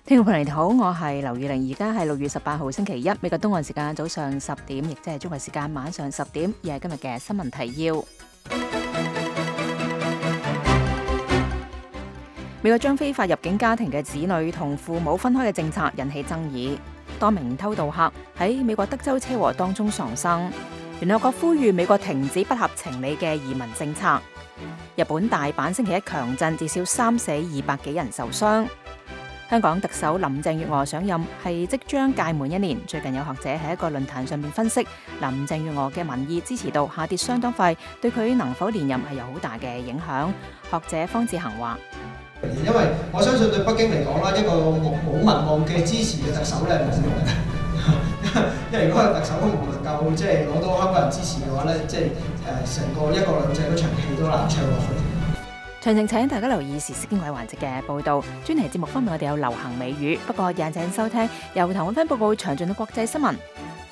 聽眾朋友你好，我係劉宇玲，而家係6月18號星期一，美國東岸時間早上10點，亦即係中國時間晚上10點，而係今日嘅新聞提要。美國將非法入境家庭嘅子女同父母分開嘅政策引起爭議，多名偷渡客喺美國德州車禍當中喪生。聯合國呼籲美國停止不合情理嘅移民政策。日本大阪星期一強震，至少3死200幾人受傷。香港特首林鄭月娥上任係即將屆滿1年，最近有學者喺一個論壇上面分析，林鄭月娥嘅民意支持度下跌相當快，對佢能否連任係有好大嘅影響。學者方志恒話： 因為我相信對北京嚟講啦，一個冇民望嘅支持嘅特首咧，冇用嘅。因為如果係特首都唔能夠即係攞到香港人支持嘅話咧，即係成個一國兩制嗰場戲都難唱落去。 詳情請大家留意時事經緯環節嘅報導。專題節目方面，我哋有流行美語，不過也請收聽由譚永芬報告詳盡嘅國際新聞。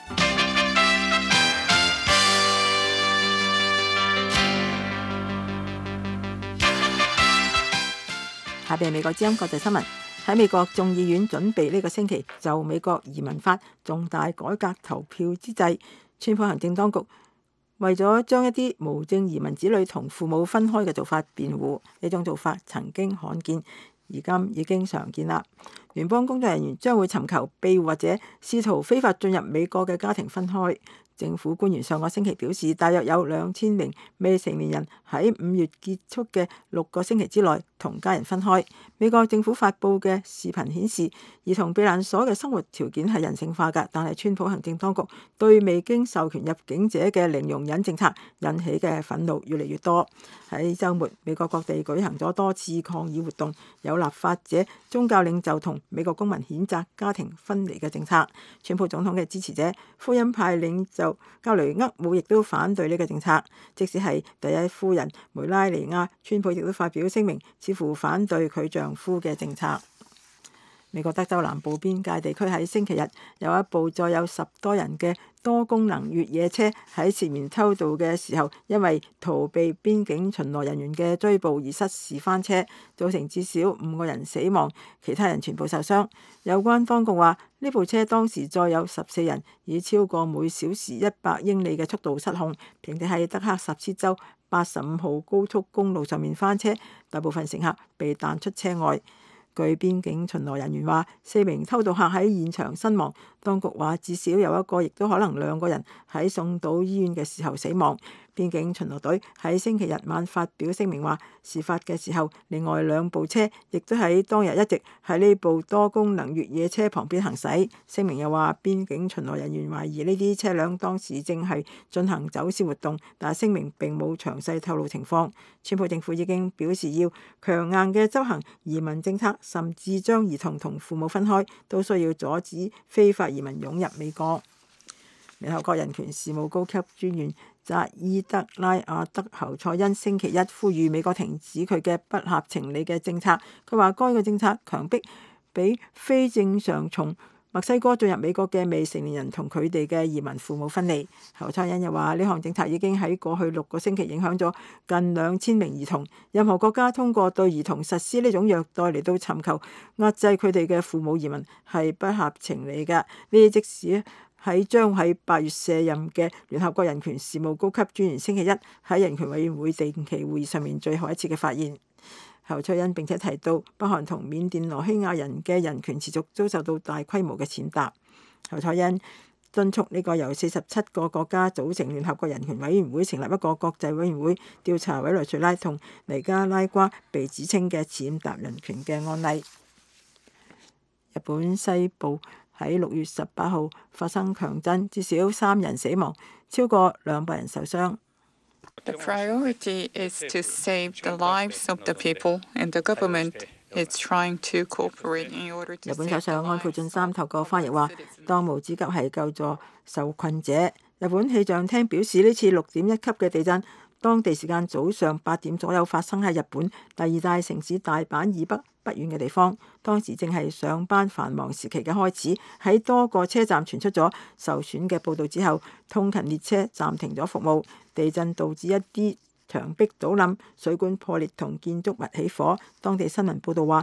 下邊係美國之音國際新聞。喺美國眾議院準備呢個星期就美國移民法重大改革投票之際，川普行政當局為咗將一啲無證移民子女同父母分開嘅做法辯護，呢種做法曾經罕見，而今已經常見啦。聯邦工作人員將會尋求庇護或者試圖非法進入美國嘅家庭分開。政府官員上個星期表示，大約有2000名未成年人喺5月結束嘅6個星期之內同家人分開。美國政府發布嘅視頻顯示，兒童避難所嘅生活條件係人性化㗎，但係川普行政當局對未經授權入境者嘅零容忍政策引起嘅憤怒越嚟越多。喺週末，美國各地舉行咗多次抗議活動，有立法者、宗教領袖同美國公民譴責家庭分離嘅政策。川普總統嘅支持者、福音派領袖加雷厄姆亦都反對呢個政策，即使係第一夫人梅拉尼亞，川普亦都發表聲明，似乎反對佢丈夫嘅政策。美國德州南部邊界地區喺星期日有一部載有10多人嘅多功能越野車喺涉嫌偷渡嘅時候，因為逃避邊境巡邏人員嘅追捕而失事翻車，造成至少5個人死亡，其他人全部受傷。有關當局話，呢部車當時載有14人，以超過每小時100英里嘅速度失控，並且喺德克薩斯州85號高速公路上面翻車，大部分乘客被彈出車外。據邊境巡邏人員話，4名偷渡客喺現場身亡。當局話至少有一個，亦都可能2個人喺送到醫院嘅時候死亡。邊境巡邏隊喺星期日晚發表聲明話，事發嘅時候，另外2部車亦都喺當日一直喺呢部多功能越野車旁邊行駛。聲明又話，邊境巡邏人員懷疑呢啲車輛當時正係進行走私活動，但係聲明並冇詳細透露情況。川普政府已經表示要強硬嘅執行移民政策，甚至將兒童同父母分開，都需要阻止非法移民湧入美國。聯合國人權事務高級專員扎伊德拉亞德侯賽因星期一呼籲美國停止佢嘅不合情理嘅政策。佢話該個政策強迫俾非正常從墨西哥進入美國嘅未成年人同佢哋嘅移民父母分離。侯賽因又話，呢項政策已經喺過去6個星期影響咗近2000名兒童。任何國家通過對兒童實施呢種虐待嚟到尋求壓制佢哋嘅父母移民係不合情理嘅。呢啲即使喺將喺8月卸任嘅聯合國人權事務高級專員星期一喺人權委員會定期會議上面最後一次嘅發言。侯賽因並且提到，北韓同緬甸羅興亞人嘅人權持續遭受到大規模嘅踐踏。侯賽因敦促呢個由47個國家組成聯合國人權委員會成立一個國際委員會調查委內瑞拉同尼加拉瓜被指稱嘅踐踏人權嘅案例。日本西部喺6月18號發生強震，至少3人死亡，超過200人受傷。 The priority is to save the lives of the people, and the government is trying to cooperate in order to. 日本首相安倍晉三透過翻譯話，當務之急係救助受困者。日本氣象廳表示，呢次6.1級嘅地震，當地時間早上8點左右發生喺日本第2大城市大阪以北不遠嘅地方，當時正係上班繁忙時期嘅開始。喺多個車站傳出咗受損嘅報導之後，通勤列車暫停咗服務。地震導致一啲牆壁倒冧、水管破裂同建築物起火。當地新聞報導話，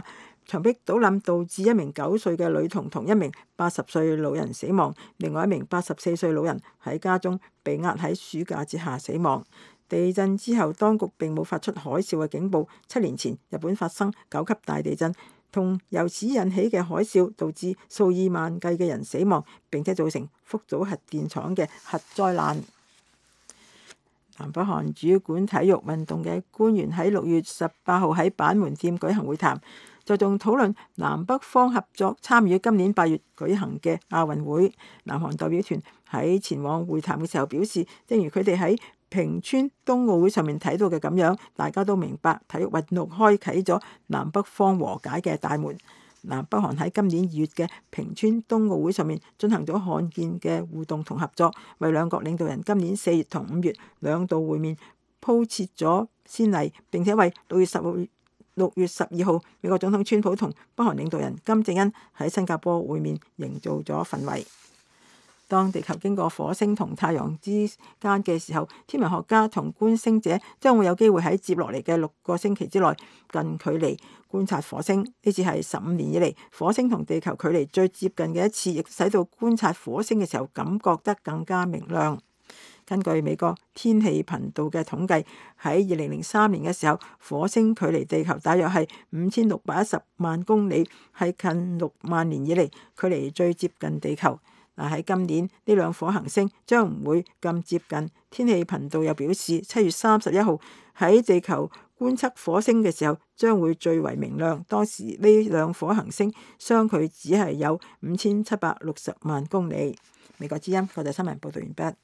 牆壁倒冧導致一名9歲嘅女童同一名80歲老人死亡，另外一名84歲老人喺家中被壓喺書架之下死亡。地震之後，當局並冇發出海嘯嘅警報。7年前，日本發生9級大地震，同由此引起嘅海嘯導致數以萬計嘅人死亡，並且造成福島核電廠嘅核災難。南北韓主管體育運動嘅官員喺6月18號喺板門店舉行會談，就仲討論南北方合作參與今年8月舉行嘅亞運會。南韓代表團喺前往會談嘅時候表示，正如佢哋喺平昌冬奧會上面睇到嘅咁樣，大家都明白體育運動開啟咗南北方和解嘅大門。南北韓喺今年2月嘅平昌冬奧會上面進行咗罕見嘅互動同合作，為兩國領導人今年4月同5月兩度會面鋪設咗先例，並且為6月12號美國總統川普同北韓領導人金正恩喺新加坡會面營造咗氛圍。當地球經過火星同太陽之間嘅時候，天文學家同觀星者將會有機會喺接落嚟嘅6個星期之內近距離觀察火星。呢次係15年以嚟火星同地球距離最接近嘅一次，亦使到觀察火星嘅時候感覺得更加明亮。根據美國天氣頻道嘅統計，喺2003年嘅時候，火星距離地球大約係5610萬公里，係近6萬年以嚟距離最接近地球。喺今年呢兩顆行星將唔會咁接近。天氣頻道又表示，7月31號喺地球觀測火星嘅時候將會最為明亮。當時呢兩顆行星相距只係有5760萬公里。美國之音國際新聞報道完畢。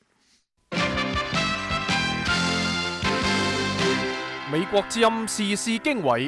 美國之音時事經緯，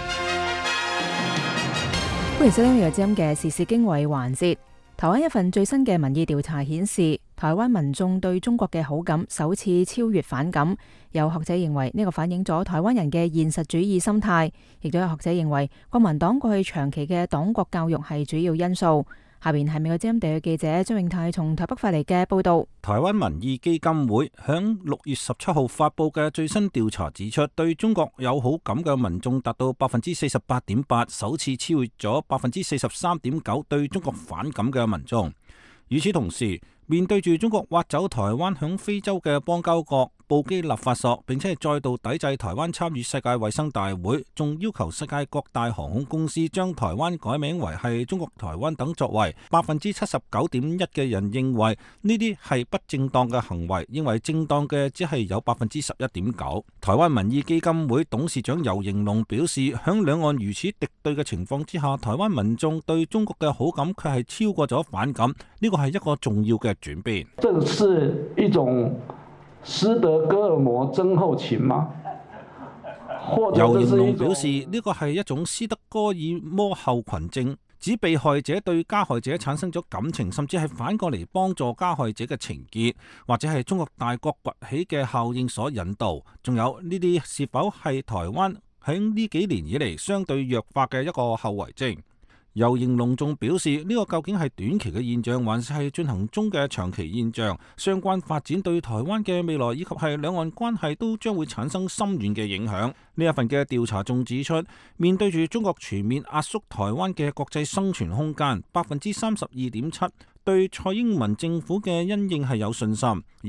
歡迎收聽美國之音嘅時事經緯環節。台灣一份最新嘅民意調查顯示，台灣民眾對中國嘅好感首次超越反感。有學者認為呢個反映咗台灣人嘅現實主義心態，亦都有學者認為國民黨過去長期嘅黨國教育係主要因素。下邊係美國之音地嘅記者張永泰從台北發嚟嘅報道。 台灣民意基金會響6月17號發佈嘅最新調查指出，對中國有好感嘅民眾達到48.8%，首次超越咗43.9%對中國反感嘅民眾。與此同時，面對住中國挖走台灣響非洲嘅邦交國，布基納法索，並且再度抵制台灣參與世界衛生大會，仲要求世界各大航空公司將台灣改名為係中國台灣等作為。79.1% 嘅人認為呢啲係不正當嘅行為，認為正當嘅只係有11.9%。台灣民意基金會董事長游盈隆表示，響兩岸如此敵對嘅情況之下，台灣民眾對中國嘅好感卻係超過咗反感，呢個係一個重要嘅轉變。 這是一種斯德哥爾摩症候群嗎？ 游盈隆表示，呢個係一種斯德哥爾摩候群症，指被害者對加害者產生咗感情，甚至係反過嚟幫助加害者嘅情結，或者係中國大國崛起嘅效應所引導。仲有呢啲是否係台灣喺呢幾年以嚟相對弱化嘅一個後遺症？游盈隆仲表示，呢個究竟係短期嘅現象，還是係進行中嘅長期現象？相關發展對台灣嘅未來以及係兩岸關係都將會產生深遠嘅影響。呢一份嘅調查仲指出，面對住中國全面壓縮台灣嘅國際生存空間，32.7%對蔡英文政府嘅因應係有信心，而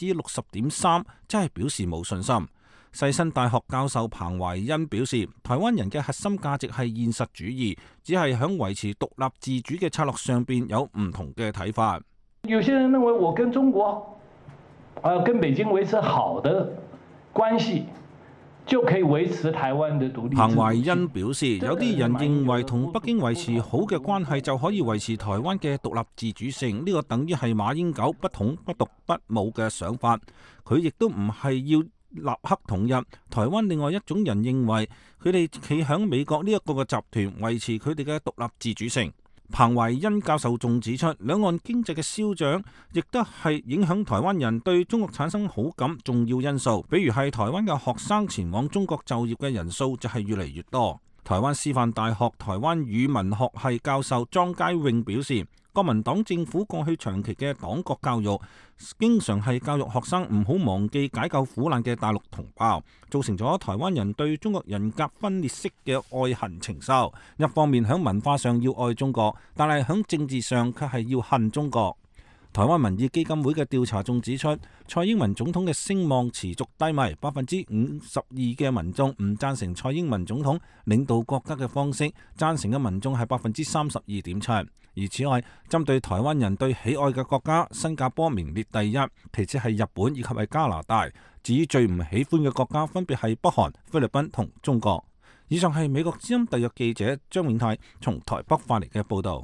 60.3%即係表示冇信心。世新大學教授彭懷恩表示，台灣人嘅核心價值係現實主義，只係響維持獨立自主嘅策略上邊有唔同嘅睇法。 有些人認為我跟中國，跟北京維持好的關係，就可以維持台灣的獨立。 彭懷恩表示，有啲人認為同北京維持好嘅關係就可以維持台灣嘅獨立自主性，呢個等於係馬英九不統不獨不武嘅想法。佢亦都唔係要立刻統一台灣。另外一種人認為，佢哋企響美國呢一個嘅集團維持佢哋嘅獨立自主性。彭懷恩教授仲指出，兩岸經濟嘅消長亦都係影響台灣人對中國產生好感重要因素。比如係台灣嘅學生前往中國就業嘅人數就係越嚟越多。台灣師範大學台灣語文學系教授莊佳穎表示， 國民黨政府過去長期嘅黨國教育，經常係教育學生唔好忘記解救苦難嘅大陸同胞，造成咗台灣人對中國人格分裂式嘅愛恨情仇。一方面響文化上要愛中國，但係響政治上卻係要恨中國。台灣民意基金會嘅調查仲指出，蔡英文總統嘅聲望持續低迷，52%嘅民眾唔贊成蔡英文總統領導國家嘅方式，贊成嘅民眾係32.7%。而此外，針對台灣人對喜愛嘅國家，新加坡名列第一，其次係日本以及係加拿大。至於最唔喜歡嘅國家，分別係北韓、菲律賓同中國。以上係美國之音特約記者張永泰從台北發嚟嘅報導。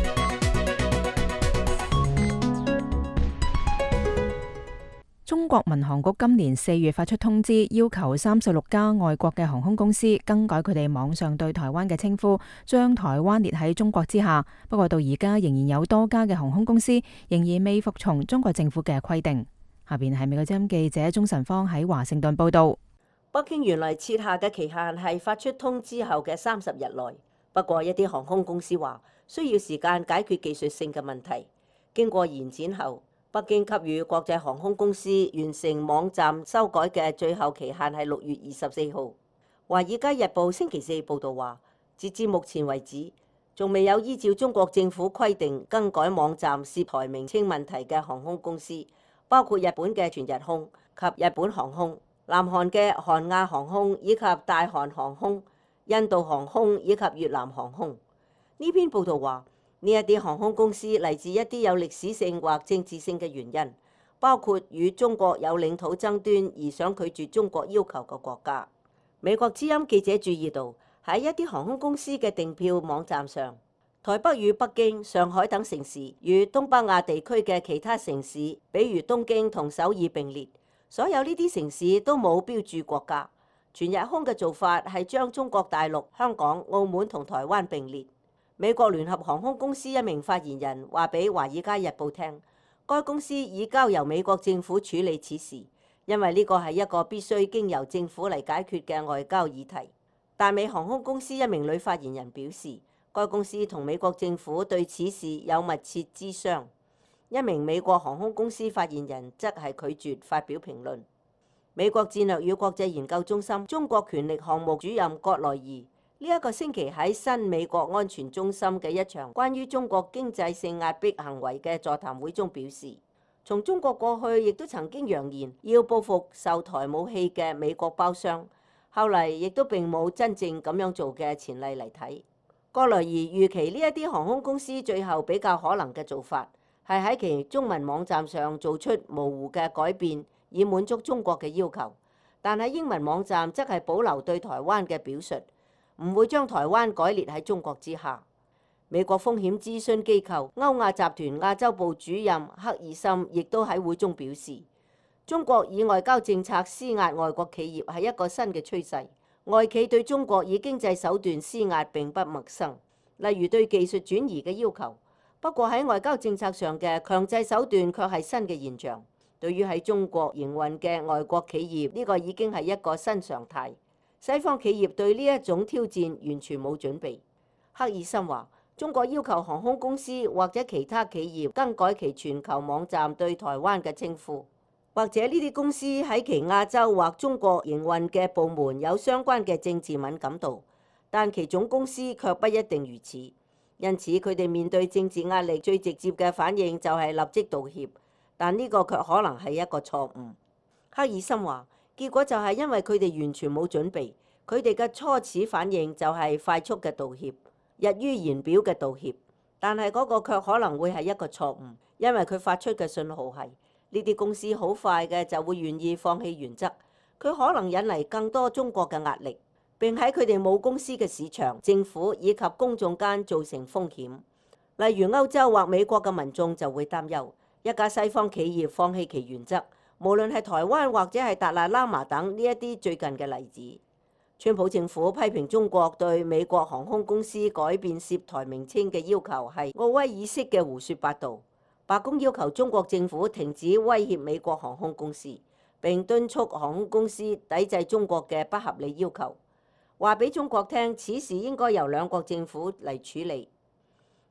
中國民航局今年4月發出通知，要求36家外國嘅航空公司更改佢哋網上對台灣嘅稱呼，將台灣列喺中國之下。不過到而家仍然有多家嘅航空公司仍然未服從中國政府嘅規定。下邊係美國之音記者鍾晨芳喺華盛頓報道。 北京原來設下嘅期限係發出通知後嘅30日內，不過一啲航空公司話需要時間解決技術性嘅問題。經過延展後，北京給予國際航空公司完成網站修改嘅最後期限係6月24號。華爾街日報星期四報導話，截至目前為止，仲未有依照中國政府規定更改網站涉台名稱問題嘅航空公司，包括日本嘅全日空及日本航空、南韓嘅韓亞航空以及大韓航空、印度航空以及越南航空。呢篇報導話，呢一啲航空公司嚟自一啲有歷史性或政治性嘅原因，包括與中國有領土爭端而想拒絕中國要求嘅國家。美國之音記者注意到，喺一啲航空公司嘅訂票網站上，台北與北京、上海等城市與東北亞地區嘅其他城市，比如東京同首爾並列。所有呢啲城市都冇標注國家。全日空嘅做法係將中國大陸、香港、澳門同台灣並列。美國聯合航空公司一名發言人話俾《華爾街日報》聽，該公司已交由美國政府處理此事，因為呢個係一個必須經由政府嚟解決嘅外交議題。大美航空公司一名女發言人表示，該公司同美國政府對此事有密切諮商。一名美國航空公司發言人則係拒絕發表評論。美國戰略與國際研究中心中國權力項目主任葛萊儀呢一個星期喺新美國安全中心嘅一場關於中國經濟性壓迫行為嘅座談會中表示，從中國過去亦都曾經揚言要報復售台武器嘅美國包商，後嚟亦都並冇真正咁樣做嘅前例嚟睇。葛萊儀預期呢一啲航空公司最後比較可能嘅做法係喺其中文網站上做出模糊嘅改變，以滿足中國嘅要求，但喺英文網站則係保留對台灣嘅表述，唔會將台灣改列喺中國之下。美國風險諮詢機構歐亞集團亞洲部主任克爾森亦都喺會中表示，中國以外交政策施壓外國企業係一個新嘅趨勢，外企對中國以經濟手段施壓並不陌生，例如對技術轉移嘅要求。不過喺外交政策上嘅強制手段卻係新嘅現象。對於喺中國營運嘅外國企業，呢個已經係一個新常態。西方企業對呢一種挑戰完全冇準備。克爾森話，中國要求航空公司或者其他企業更改其全球網站對台灣嘅稱呼，或者呢啲公司喺其亞洲或中國營運嘅部門有相關嘅政治敏感度，但其總公司卻不一定如此。因此佢哋面對政治壓力最直接嘅反應就係立即道歉，但呢個卻可能係一個錯誤。克爾森話，結果就係因為佢哋完全冇準備，佢哋嘅初始反應就係快速嘅道歉，溢於言表嘅道歉，但係嗰個卻可能會係一個錯誤，因為佢發出嘅信號係呢啲公司好快嘅就會願意放棄原則，佢可能引嚟更多中國嘅壓力，並喺佢哋母公司嘅市場、政府以及公眾間造成風險。例如歐洲或美國嘅民眾就會擔憂一家西方企業放棄其原則，無論係台灣或者係達賴喇嘛等呢一啲最近嘅例子。川普政府批評中國對美國航空公司改變涉台名稱嘅要求係奧威爾式嘅胡說八道。白宮要求中國政府停止威脅美國航空公司，並敦促航空公司抵制中國嘅不合理要求，話俾中國聽此事應該由兩國政府嚟處理。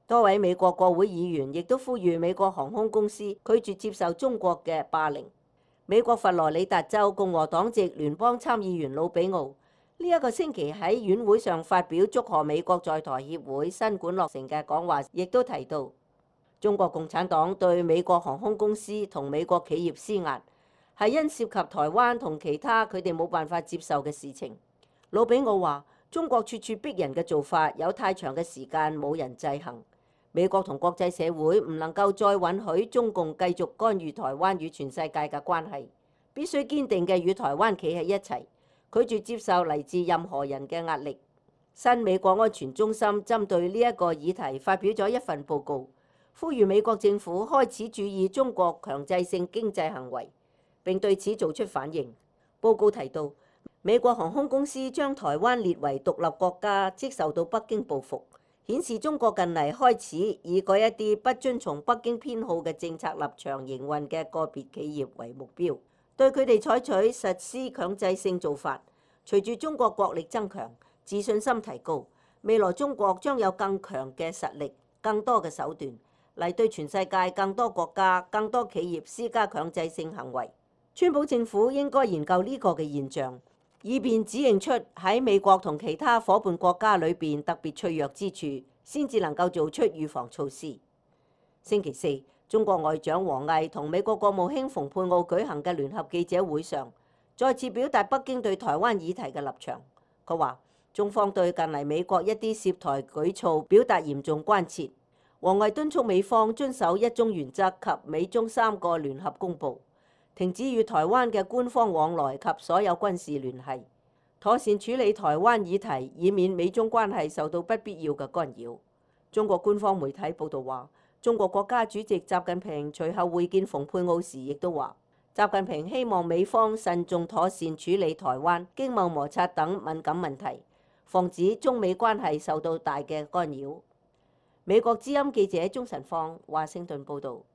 多位美國國會議員亦都呼籲美國航空公司拒絕接受中國嘅霸凌。美國佛羅里達州共和黨籍聯邦參議員魯比奧呢一個星期喺院會上發表祝賀美國在台協會新館落成嘅講話，亦都提到中國共產黨對美國航空公司同美國企業施壓，係因涉及台灣同其他佢哋冇辦法接受嘅事情。魯比奧話：中國處處逼人嘅做法有太長嘅時間冇人制衡，美國同國際社會唔能夠再允許中共繼續干預台灣與全世界嘅關係，必須堅定嘅與台灣企喺一齊，拒絕接受嚟自任何人嘅壓力。新美國安全中心針對呢一個議題發表咗一份報告，呼籲美國政府開始注意中國強制性經濟行為，並對此做出反應。報告提到，美國航空公司將台灣列為獨立國家，即受到北京報復，顯示中國近嚟開始以嗰一啲不遵從北京偏好嘅政策立場營運嘅個別企業為目標，對佢哋採取實施強制性做法。隨住中國國力增強，自信心提高，未來中國將有更強嘅實力、更多嘅手段嚟對全世界更多國家、更多企業施加強制性行為。川普政府應該研究呢個嘅現象，以便指認出喺美國同其他夥伴國家裏邊特別脆弱之處，先至能夠做出預防措施。星期四，中國外長王毅同美國國務卿蓬佩奧舉行嘅聯合記者會上，再次表達北京對台灣議題嘅立場。佢話：中方對近嚟美國一啲涉台舉措表達嚴重關切。王毅敦促美方遵守一中原則及美中3個聯合公報，停止與台灣嘅官方往來及所有軍事聯繫，妥善處理台灣議題，以免美中關係受到不必要嘅干擾。中國官方媒體報導話，中國國家主席習近平隨後會見蓬佩奧時，亦都話，習近平希望美方慎重妥善處理台灣經貿摩擦等敏感問題，防止中美關係受到大嘅干擾。美國之音記者鍾晨放華盛頓報導。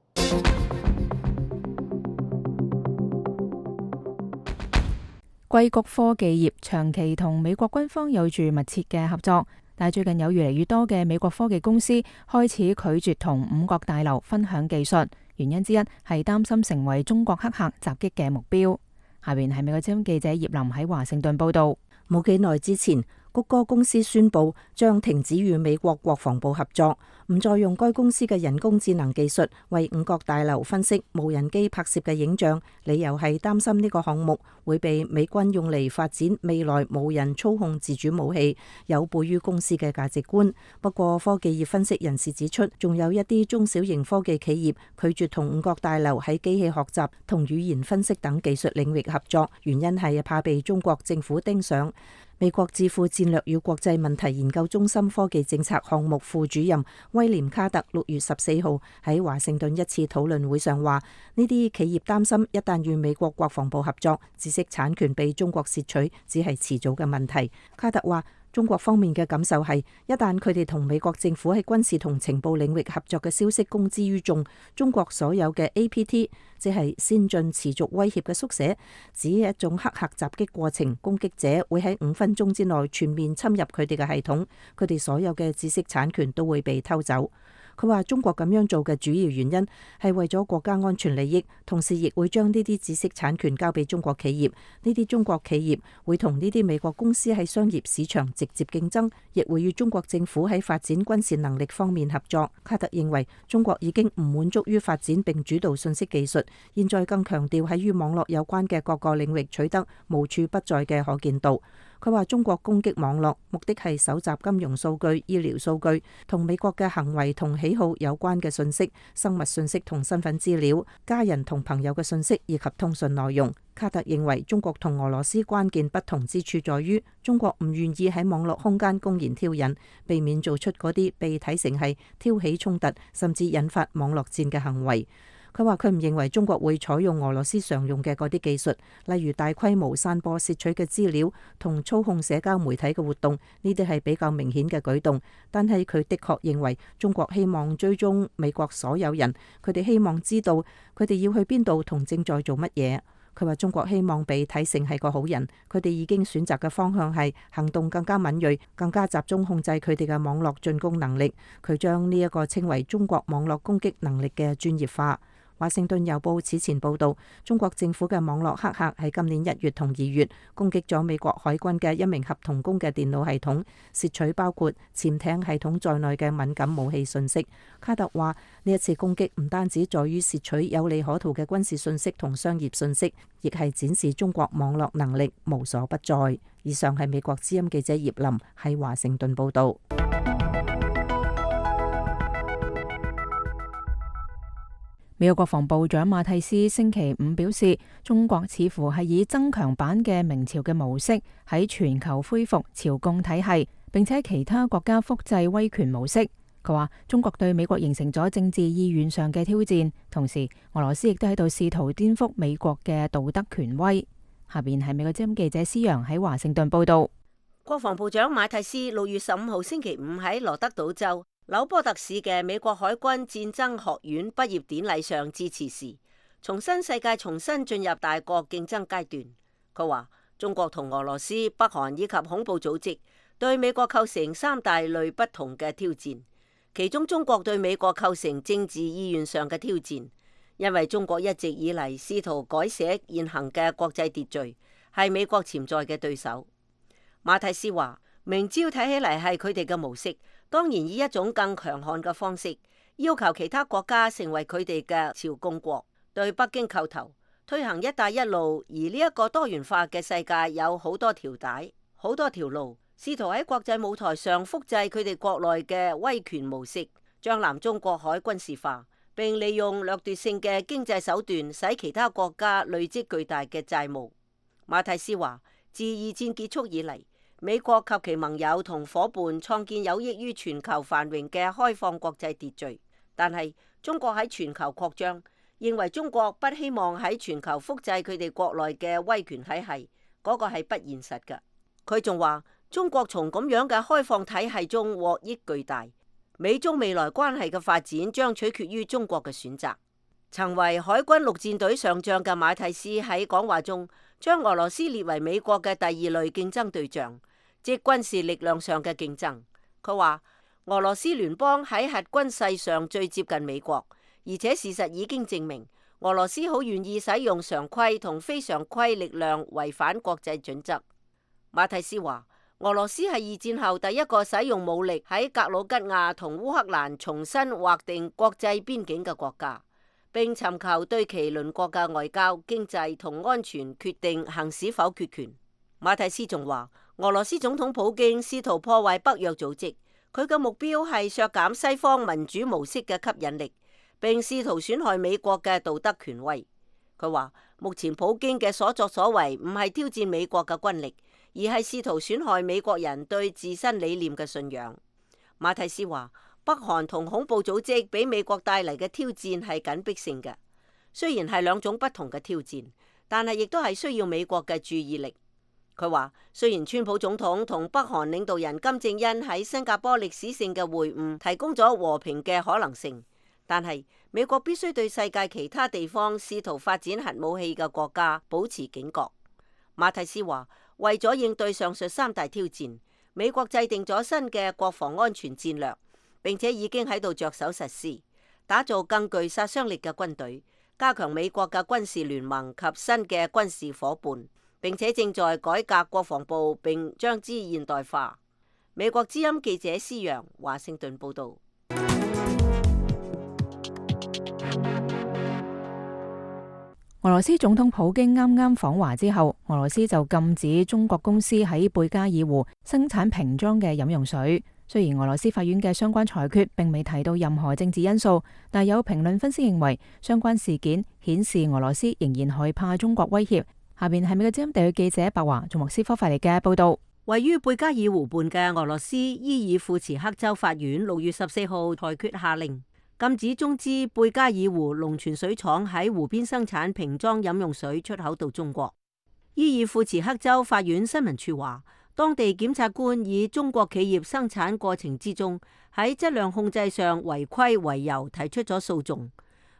硅谷科技業長期同美國軍方有住密切嘅合作，但係最近有越嚟越多嘅美國科技公司開始拒絕同五角大樓分享技術，原因之一係擔心成為中國黑客襲擊嘅目標。下邊係美國之音記者葉林喺華盛頓報導。 冇幾耐之前，谷歌公司宣布將停止與美國國防部合作，唔再用該公司嘅人工智能技術為五角大樓分析無人機拍攝嘅影像，理由係擔心呢個項目會被美軍用嚟發展未來無人操控自主武器，有悖於公司嘅價值觀。不過科技業分析人士指出，仲有一啲中小型科技企業拒絕同五角大樓喺機器學習同語言分析等技術領域合作，原因係怕被中國政府盯上。美國智庫戰略與國際問題研究中心科技政策項目副主任威廉卡特6月14號喺華盛頓一次討論會上話，呢啲企業擔心一旦與美國國防部合作，知識產權被中國竊取，只係遲早嘅問題。卡特話，中國方面嘅感受係，一旦佢哋同美國政府喺軍事同情報領域合作嘅消息公之於眾，中國所有嘅 APT， 即係先進持續威脅嘅縮寫，指一種黑客襲擊過程，攻擊者會喺5分鐘之內全面侵入佢哋嘅系統，佢哋所有嘅知識產權都會被偷走。佢話中國咁樣做嘅主要原因係為咗國家安全利益，同時亦會將呢啲知識產權交俾中國企業。呢啲中國企業會同呢啲美國公司喺商業市場直接競爭，亦會與中國政府喺發展軍事能力方面合作。卡特認為中國已經唔滿足於發展並主導信息技術，現在更強調喺與網絡有關嘅各個領域取得無處不在嘅可見度。佢話中國攻擊網絡目的係搜集金融數據、醫療數據、同美國嘅行為同喜好有關嘅信息、生物信息同身份資料、家人同朋友嘅信息以及通訊內容。卡特認為中國同俄羅斯關鍵不同之處在於，中國唔願意喺網絡空間公然挑釁，避免做出嗰啲被睇成係挑起衝突甚至引發網絡戰嘅行為。佢話佢唔認為中國會採用俄羅斯常用嘅嗰啲技術，例如大規模散播竊取嘅資料同操控社交媒體嘅活動，呢啲係比較明顯嘅舉動。但係佢的確認為中國希望追蹤美國所有人，佢哋希望知道佢哋要去邊度同正在做乜嘢。 佢話中國希望被睇成係個好人，佢哋已經選擇嘅方向係行動更加敏銳，更加集中控制佢哋嘅網絡進攻能力。佢將呢一個稱為中國網絡攻擊能力嘅專業化。華盛頓郵報此前報道，中國政府嘅網絡黑客喺今年1月同2月攻擊咗美國海軍嘅一名合同工嘅電腦系統，竊取包括潛艇系統在內嘅敏感武器信息。卡特話呢一次攻擊唔單止在於竊取有利可圖嘅軍事信息同商業信息，亦係展示中國網絡能力無所不在。以上係美國之音記者葉林喺華盛頓報道。 美國國防部長馬蒂斯星期五表示，中國似乎係以增強版嘅明朝嘅模式喺全球恢復朝貢體系，並且其他國家複製威權模式。佢話中國對美國形成咗政治意願上嘅挑戰，同時俄羅斯亦都喺度試圖顛覆美國嘅道德權威。下邊係美國之音記者施洋喺華盛頓報道。 國防部長馬蒂斯6月15號星期五喺羅德島州紐波特市嘅美國海軍戰爭學院畢業典禮上致辭時，重申世界重新進入大國競爭階段。佢話中國同俄羅斯、北韓以及恐怖組織對美國構成3大類不同嘅挑戰，其中中國對美國構成政治意願上嘅挑戰，因為中國一直以嚟試圖改寫現行嘅國際秩序，係美國潛在嘅對手。馬蒂斯話明朝睇起嚟係佢哋嘅模式，當然以一種更強悍嘅方式，要求其他國家成為佢哋嘅朝貢國，對北京叩頭，推行一帶一路。而呢一個多元化嘅世界有好多條帶、好多條路，試圖喺國際舞台上複製佢哋國內嘅威權模式，將南中國海軍事化，並利用掠奪性嘅經濟手段，使其他國家累積巨大嘅債務。馬蒂斯話，自2戰結束以嚟，美國及其盟友同夥伴創建有益於全球繁榮嘅開放國際秩序，但係中國喺全球擴張，認為中國不希望喺全球複製佢哋國內嘅威權體系，嗰個係不現實嘅。佢仲話中國從咁樣嘅開放體系中獲益巨大，美中未來關係嘅發展將取決於中國嘅選擇。曾為海軍陸戰隊上將嘅馬蒂斯喺講話中，將俄羅斯列為美國嘅第2類競爭對象，即軍事力量上嘅競爭。佢話俄羅斯聯邦喺核軍勢上最接近美國，而且事實已經證明俄羅斯好願意使用常規同非常規力量違反國際準則。馬蒂斯話俄羅斯係2戰後第一個使用武力喺格魯吉亞同烏克蘭重新劃定國際邊境嘅國家，並尋求對其鄰國嘅外交、經濟同安全決定行使否決權。馬蒂斯仲話俄羅斯總統普京試圖破壞北約組織，佢嘅目標係削減西方民主模式嘅吸引力，並試圖損害美國嘅道德權威。佢話目前普京嘅所作所為唔係挑戰美國嘅軍力，而係試圖損害美國人對自身理念嘅信仰。馬蒂斯話北韓同恐怖組織俾美國帶嚟嘅挑戰係緊迫性嘅，雖然係2種不同嘅挑戰，但係亦都係需要美國嘅注意力。佢話雖然川普總統同北韓領導人金正恩喺新加坡歷史性嘅會晤提供咗和平嘅可能性，但係美國必須對世界其他地方試圖發展核武器嘅國家保持警覺。馬蒂斯話為咗應對上述3大挑戰，美國制定咗新嘅國防安全戰略，並且已經喺度着手實施，打造更具殺傷力嘅軍隊，加強美國嘅軍事聯盟及新嘅軍事夥伴，並且正在改革國防部並將之現代化。美國之音記者施洋華盛頓報道。 俄羅斯總統普京啱啱訪華之後，俄羅斯就禁止中國公司喺貝加爾湖生產瓶裝嘅飲用水。雖然俄羅斯法院嘅相關裁決並未提到任何政治因素，但有評論分析認為，相關事件顯示俄羅斯仍然害怕中國威脅。下邊係美國之音地區記者白華從莫斯科發嚟嘅報道。 位於貝加爾湖畔嘅俄羅斯伊爾庫茨克州法院6月14號裁決下令，禁止中資貝加爾湖龍泉水廠喺湖邊生產瓶裝飲用水出口到中國。伊爾庫茨克州法院新聞處話，當地檢察官以中國企業生產過程之中喺質量控制上違規為由提出咗訴訟。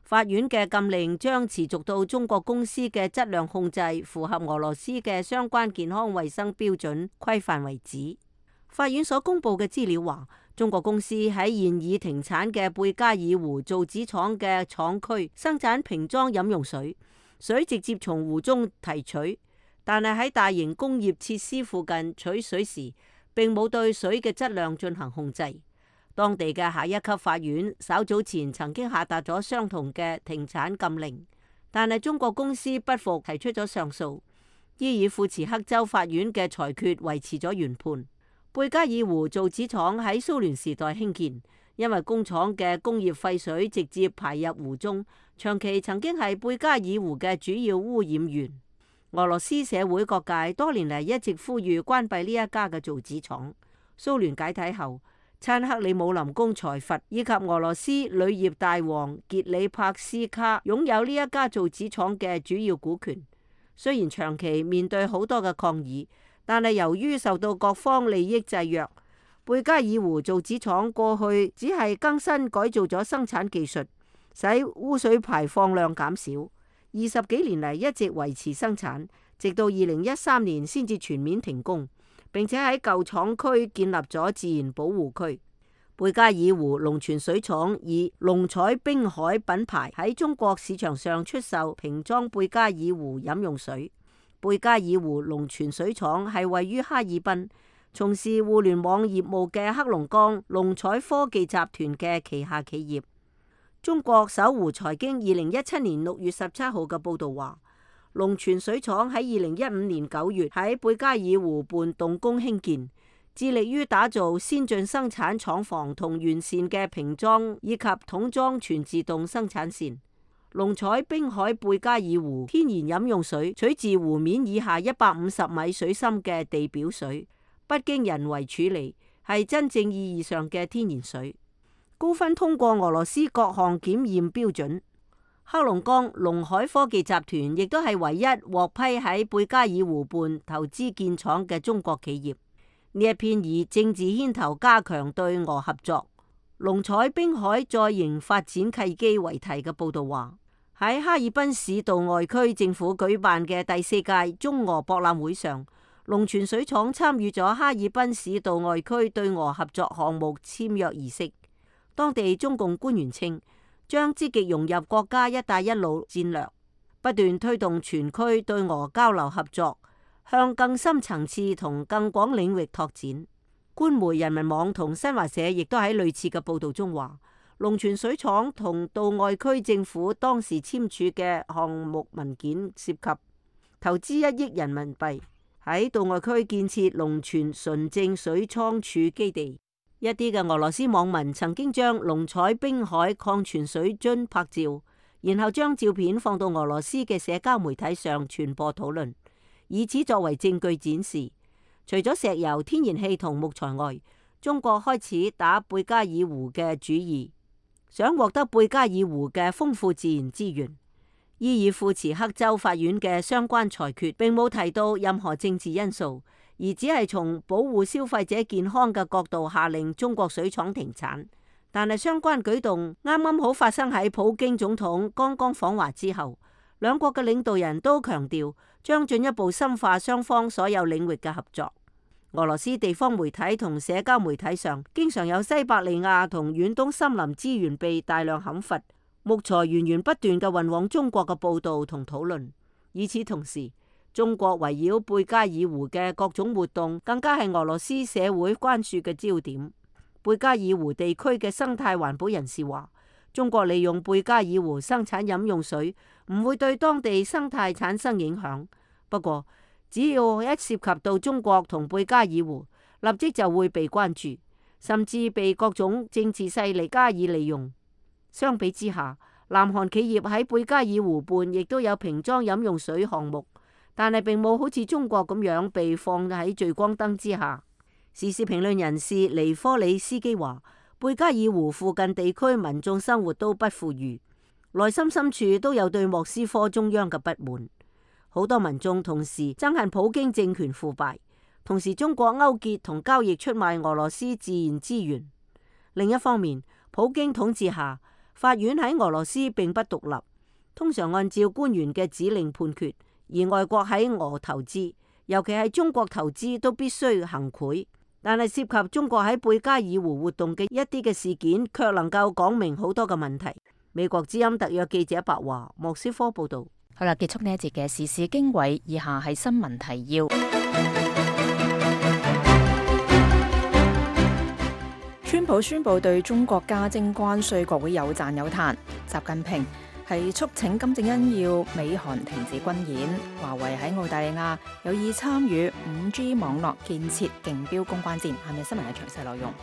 法院嘅禁令將持續到中國公司嘅質量控制符合俄羅斯嘅相關健康衛生標準規範為止。法院所公布嘅資料話，中國公司喺現已停產嘅貝加爾湖造紙廠嘅廠區生產瓶裝飲用水，水直接從湖中提取，但係喺大型工業設施附近取水時，並冇對水嘅質量進行控制。當地嘅下一級法院稍早前曾經下達咗相同嘅停產禁令，但係中國公司不服，提出咗上訴。伊爾庫茨克州法院嘅裁決維持咗原判。貝加爾湖造紙廠喺蘇聯時代興建，因為工廠嘅工業廢水直接排入湖中，長期曾經係貝加爾湖嘅主要污染源。俄羅斯社會各界多年嚟一直呼籲關閉呢一家嘅造紙廠。蘇聯解體後，趁克里姆林宮財閥以及俄羅斯鋁業大王傑里帕斯卡擁有呢一家造紙廠嘅主要股權。雖然長期面對好多嘅抗議，但係由於受到各方利益制約，貝加爾湖造紙廠過去只係更新改造咗生產技術，使污水排放量減少。20幾年嚟一直維持生產，直到2013年先至全面停工，並且喺舊廠區建立咗自然保護區。貝加爾湖龍泉水廠以龍彩冰海品牌喺中國市場上出售瓶裝貝加爾湖飲用水。貝加爾湖龍泉水廠係位於哈爾濱，從事互聯網業務嘅黑龍江龍彩科技集團嘅旗下企業。中國搜狐財經2017年6月17號嘅報道話，龍泉水廠喺2015年9月喺貝加爾湖畔動工興建，致力於打造先進生產廠房同完善嘅瓶裝以及桶裝全自動生產線。龍彩冰海貝加爾湖天然飲用水取自湖面以下150米水深嘅地表水，不經人為處理，係真正意義上嘅天然水，高分通過俄羅斯各項檢驗標準。黑龍江龍海科技集團亦都係唯一獲批喺貝加爾湖畔投資建廠嘅中國企業。呢一篇以政治牽頭加強對俄合作、龍彩冰海再營發展契機為題嘅報道話，喺哈爾濱市道外區政府舉辦嘅第4屆中俄博覽會上，龍泉水廠參與咗哈爾濱市道外區對俄合作項目簽約儀式。當地中共官員稱，將積極融入國家一帶一路戰略，不斷推動全區對俄交流合作，向更深層次同更廣領域拓展。官媒人民網同新華社亦都喺類似嘅報導中話，龍泉水廠同道外區政府當時簽署嘅項目文件涉及投資1億人民幣，喺道外區建設龍泉純正水倉儲基地。一啲嘅俄羅斯網民曾經將龍彩冰海礦泉水樽拍照，然後將照片放到俄羅斯嘅社交媒體上傳播討論，以此作為證據展示。除咗石油、天然氣同木材外，中國開始打貝加爾湖嘅主意，想獲得貝加爾湖嘅豐富自然資源。伊爾庫茨克州法院嘅相關裁決並冇提到任何政治因素，而只係從保護消費者健康嘅角度下令中國水廠停產。但係相關舉動啱啱好發生喺普京總統剛剛訪華之後，兩國嘅領導人都強調將進一步深化雙方所有領域嘅合作。俄羅斯地方媒體同社交媒體上經常有西伯利亞同遠東森林資源被大量砍伐、木材源源不斷嘅運往中國嘅報導同討論。與此同時，中國圍繞貝加爾湖嘅各種活動更加係俄羅斯社會關注嘅焦點。貝加爾湖地區嘅生態環保人士話，中國利用貝加爾湖生產飲用水唔會對當地生態產生影響，不過只要一涉及到中國同貝加爾湖，立即就會被關注，甚至被各種政治勢力加以利用。相比之下，南韓企業喺貝加爾湖畔亦都有瓶裝飲用水項目，但係並冇好似中國咁樣被放喺聚光燈之下。時事評論人士尼科里斯基話，貝加爾湖附近地區民眾生活都不富裕，內心深處都有對莫斯科中央嘅不滿。好多民眾同時憎恨普京政權腐敗，同時中國勾結同交易出賣俄羅斯自然資源。另一方面，普京統治下法院喺俄羅斯並不獨立，通常按照官員嘅指令判決，而外國喺俄投資，尤其係中國投資都必須行賄。但係涉及中國喺貝加爾湖活動嘅一啲嘅事件，卻能夠講明好多嘅問題。美國之音特約記者白華，莫斯科報道。 好啦，結束呢一節嘅時事經緯，以下係新聞提要。川普宣布對中國加徵關稅，國會有讚有彈。習近平係促請金正恩要美韓停止軍演。華為喺澳大利亞有意參與 5G 網絡建設競標公關戰。係咪新聞嘅詳細內容？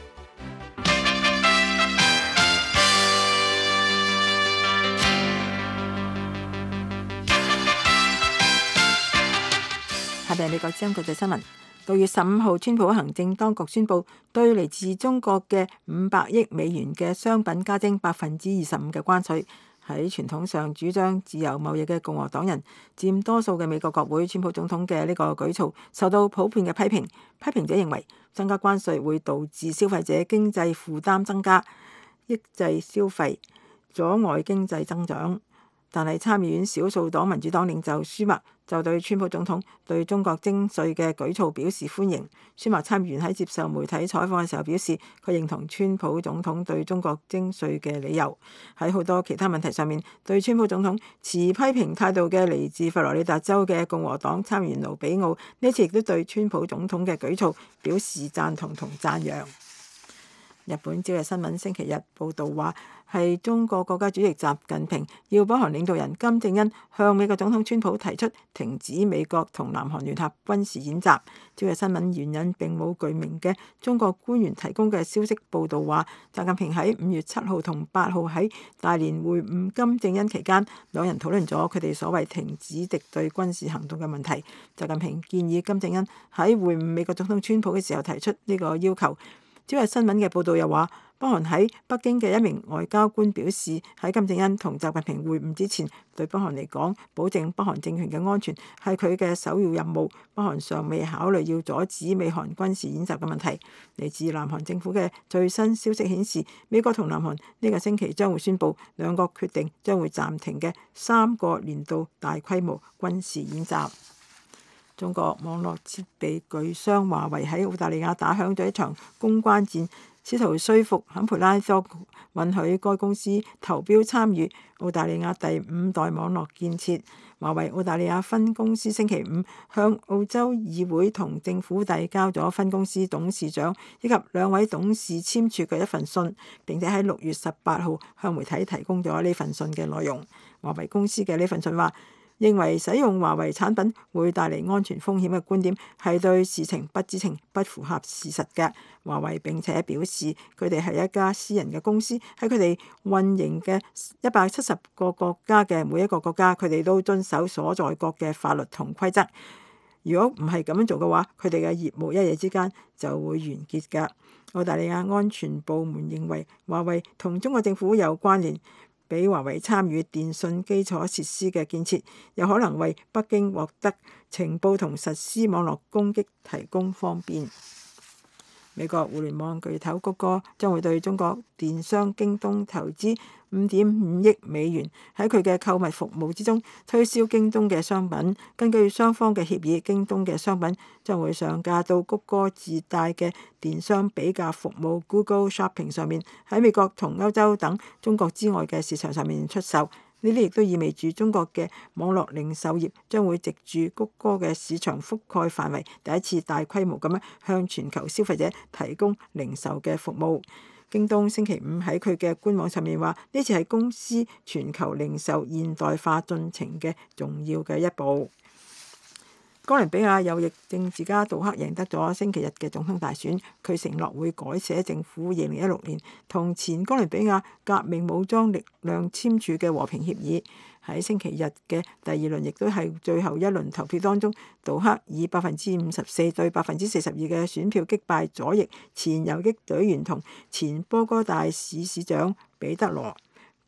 下邊係美國之音國際新聞。6月15號，川普行政當局宣布對嚟自中國嘅500億美元嘅商品加徵25%嘅關稅。喺傳統上主張自由貿易嘅共和黨人佔多數嘅美國國會，川普總統嘅呢個舉措受到普遍嘅批評。批評者認為增加關稅會導致消費者經濟負擔增加，抑制消費，阻礙經濟增長。但係參議院少數黨民主黨領袖舒默就對川普總統對中國徵稅嘅舉措表示歡迎。舒默參議員喺接受媒體採訪嘅時候表示，佢認同川普總統對中國徵稅嘅理由。喺好多其他問題上面，對川普總統持批評態度嘅嚟自佛羅里達州嘅共和黨參議員盧比奧呢次亦都對川普總統嘅舉措表示贊同同讚揚。日本朝日新聞星期日報導話，係中國國家主席習近平要北韓領導人金正恩向美國總統川普提出停止美國同南韓聯合軍事演習。朝日新聞援引並冇具名嘅中國官員提供嘅消息報導話，習近平喺5月7號同8號喺大連會晤金正恩期間，兩人討論咗佢哋所謂停止敵對軍事行動嘅問題。習近平建議金正恩喺會晤美國總統川普嘅時候提出呢個要求。朝日新聞嘅報導又話，北韓喺北京嘅一名外交官表示，喺金正恩同習近平會晤之前，對北韓嚟講，保證北韓政權嘅安全係佢嘅首要任務。北韓尚未考慮要阻止美韓軍事演習嘅問題。嚟自南韓政府嘅最新消息顯示，美國同南韓呢個星期將會宣布兩國決定將會暫停嘅3個年度大規模軍事演習。中國網絡設備巨商華為喺澳大利亞打響咗一場公關戰，試圖說服坎培拉當局允許該公司投標參與澳大利亞第5代網絡建設。華為澳大利亞分公司星期5向澳洲議會同政府遞交咗分公司董事長以及2位董事簽署嘅一份信，並且喺6月18號向媒體提供咗呢份信嘅內容。華為公司嘅呢份信話，認為使用華為產品會帶嚟安全風險嘅觀點係對事情不知情、不符合事實嘅。華為並且表示，佢哋係一家私人嘅公司，喺佢哋運營嘅170個國家嘅每一個國家，佢哋都遵守所在國嘅法律同規則。如果唔係咁樣做嘅話，佢哋嘅業務一夜之間就會完結㗎。澳大利亞安全部門認為華為同中國政府有關聯，俾華為參與電信基礎設施嘅建設，有可能為北京獲得情報同實施網絡攻擊提供方便。美國互聯網巨頭谷歌將會對中國電商京東投資5.5億美元，喺佢嘅購物服務之中推銷京東嘅商品。根據雙方嘅協議，京東嘅商品將會上架到谷歌自帶嘅電商比價服務 Google Shopping 上面，喺美國同歐洲等中國之外嘅市場上面出售。呢啲亦都意味住中國嘅網絡零售業將會藉住谷歌嘅市場覆蓋範圍，第一次大規模咁樣向全球消費者提供零售嘅服務。京東星期5喺佢嘅官網上面話，呢次係公司全球零售現代化進程嘅重要嘅一步。哥倫比亞右翼政治家杜克贏得咗星期日嘅總統大選，佢承諾會改寫政府2016年同前哥倫比亞革命武裝力量簽署嘅和平協議。喺星期日嘅第2輪，亦都係最後一輪投票當中，杜克以54%對42%嘅選票擊敗左翼前游擊隊員同前波哥大市市長彼得羅。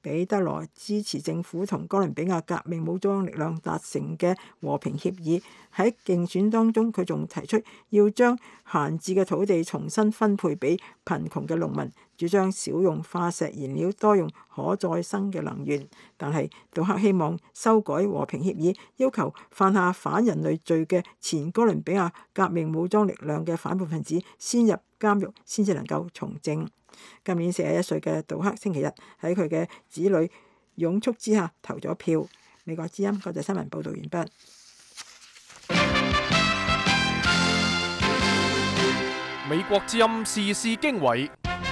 彼得羅支持政府同哥倫比亞革命武裝力量達成嘅和平協議。喺競選當中，佢仲提出要將閒置嘅土地重新分配俾貧窮嘅農民，主張少用化石燃料，多用可再生嘅能源。但係杜克希望修改和平協議，要求犯下反人類罪嘅前哥倫比亞革命武裝力量嘅反叛分子先入監獄，先至能夠從政。今年41歲嘅杜克星期日喺佢嘅子女擁簇之下投咗票。美國之音國際新聞報導完畢。 美國之音時事經緯，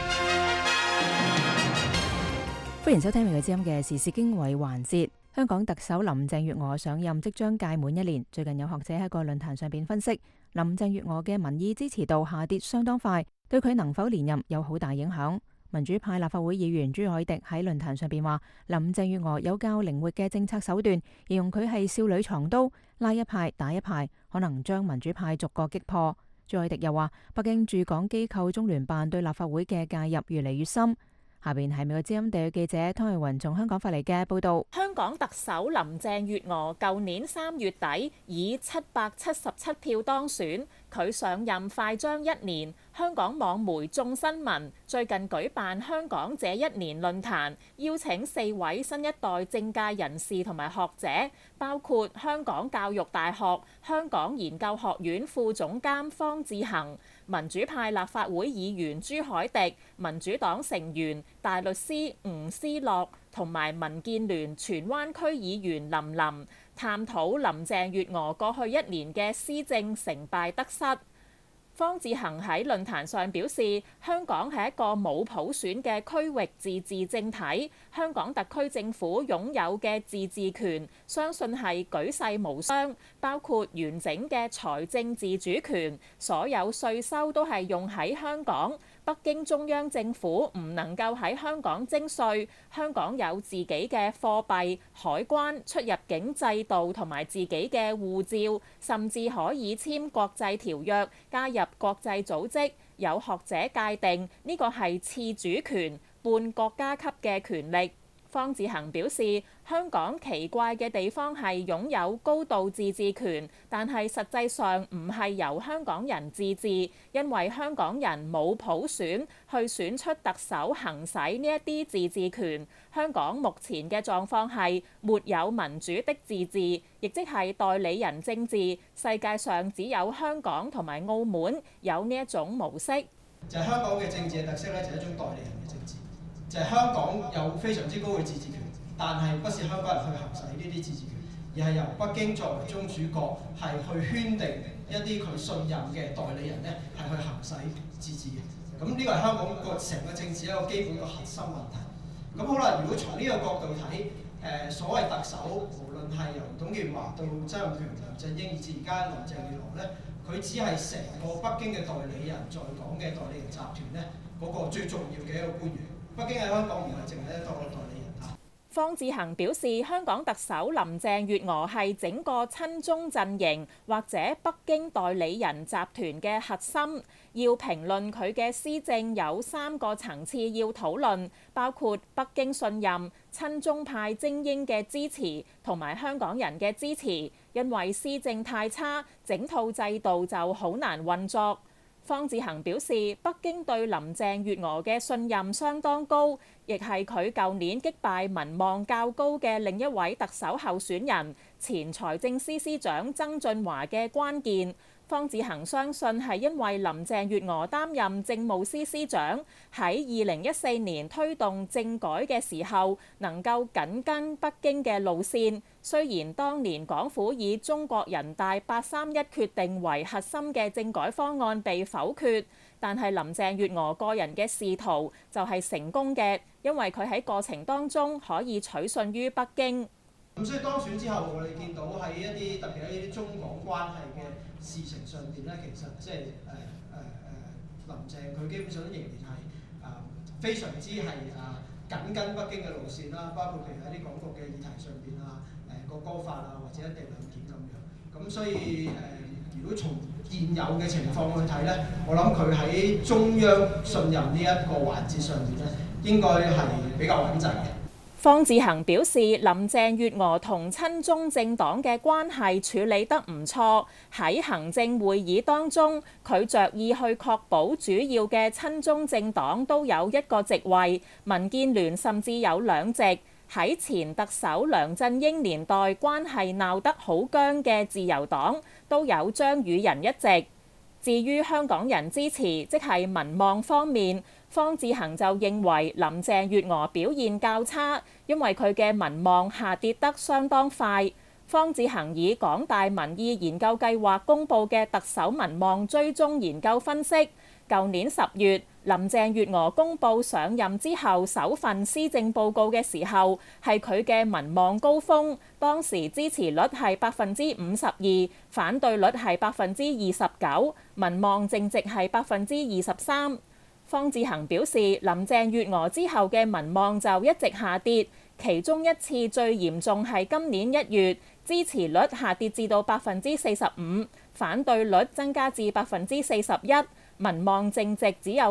歡迎收聽美國之音嘅時事經緯環節。香港特首林鄭月娥上任即將屆滿1年，最近有學者喺個論壇上邊分析，林鄭月娥嘅民意支持度下跌相當快，對佢能否連任有好大影響。民主派立法會議員朱凱廸喺論壇上邊話，林鄭月娥有較靈活嘅政策手段，形容佢係少女藏刀，拉一派打一派，可能將民主派逐個擊破。朱凱廸又話，北京駐港機構中聯辦對立法會嘅介入越嚟越深。下邊係美國之音地記者湯慧雲從香港發嚟嘅報道。 香港特首林鄭月娥舊年3月底以777票當選，佢上任快將1年。香港網媒眾新聞最近舉辦香港這1年論壇，邀請4位新一代政界人士同埋學者，包括香港教育大學香港研究學院副總監方志恒、民主派立法會議員朱凱廸、民主黨成員大律師吳思樂同埋民建聯荃灣區議員林琳，探討林鄭月娥過去1年嘅施政成敗得失。方志恒喺論壇上表示，香港係一個冇普選嘅區域自治政體，香港特區政府擁有嘅自治權，相信係舉世無雙，包括完整嘅財政自主權，所有稅收都係用喺香港。北京中央政府唔能夠喺香港徵稅，香港有自己嘅貨幣、海關、出入境制度同埋自己嘅護照，甚至可以簽國際條約、加入國際組織。有學者界定呢個係次主權、半國家級嘅權力。方志恒表示，香港奇怪嘅地方係擁有高度自治權，但係實際上唔係由香港人自治，因為香港人冇普選去選出特首行使呢一啲自治權。香港目前嘅狀況係沒有民主的自治，亦即係代理人政治。世界上只有香港同埋澳門有呢一種模式。 就係香港嘅政治嘅特色咧，就係一種代理人嘅政治。就係香港有非常之高嘅自治權，但係不是香港人去行使呢啲自治權，而係由北京作為宗主國，係去圈定一啲佢信任嘅代理人咧，係去行使自治嘅。咁呢個係香港個成個政治一個基本嘅核心問題。咁好啦，如果從呢個角度睇，所謂特首，無論係由董建華到曾蔭權、梁振英，以至而家林鄭月娥咧，佢只係成個北京嘅代理人，在港嘅代理人集團咧，嗰個最重要嘅一個官員。北京喺香港唔係淨係一個代理人啊。 方志恒表示，香港特首林鄭月娥係整個親中陣營或者北京代理人集團嘅核心。要評論佢嘅施政有3個層次要討論，包括北京信任、親中派精英嘅支持同埋香港人嘅支持。因為施政太差，整套制度就好難運作。方志恒表示，北京對林鄭月娥嘅信任相當高，亦係佢舊年擊敗民望較高嘅另一位特首候選人，前財政司司長曾俊華嘅關鍵。方志恒相信係因為林鄭月娥擔任政務司司長，喺2014年推動政改嘅時候，能夠緊跟北京嘅路線。雖然當年港府以中國人大831決定為核心嘅政改方案被否決，但係林鄭月娥個人嘅仕途就係成功嘅，因為佢喺過程當中可以取信於北京。 咁所以當選之後，我哋見到喺一啲特別喺呢啲中港關係嘅事情上邊咧，其實即係林鄭佢基本上仍然係非常之係緊跟北京嘅路線啦，包括譬如喺啲港獨嘅議題上邊國歌法或者一地兩檢咁樣。咁所以如果從現有嘅情況去睇咧，我諗佢喺中央信任呢一個環節上面咧，應該係比較穩陣嘅。 方志恒表示，林鄭月娥同親中政黨嘅關係處理得唔錯，喺行政會議當中，佢着意去確保主要嘅親中政黨都有一個席位，民建聯甚至有2席。喺前特首梁振英年代關係鬧得好僵嘅自由黨都有張宇人一席。至於香港人支持，即係民望方面，方志恒就認為林鄭月娥表現較差，因為佢嘅民望下跌得相當快。方志恒以港大民意研究計劃公佈嘅特首民望追蹤研究分析，舊年10月林鄭月娥公佈上任之後首份施政報告嘅時候，係佢嘅民望高峰，當時支持率係52%，反對率係29%，民望淨值係23%。方志恒表示，林鄭月娥之後嘅民望就一直下跌，其中一次最嚴重係今年1月，支持率下跌至到45%，反對率增加至41%，民望淨值只有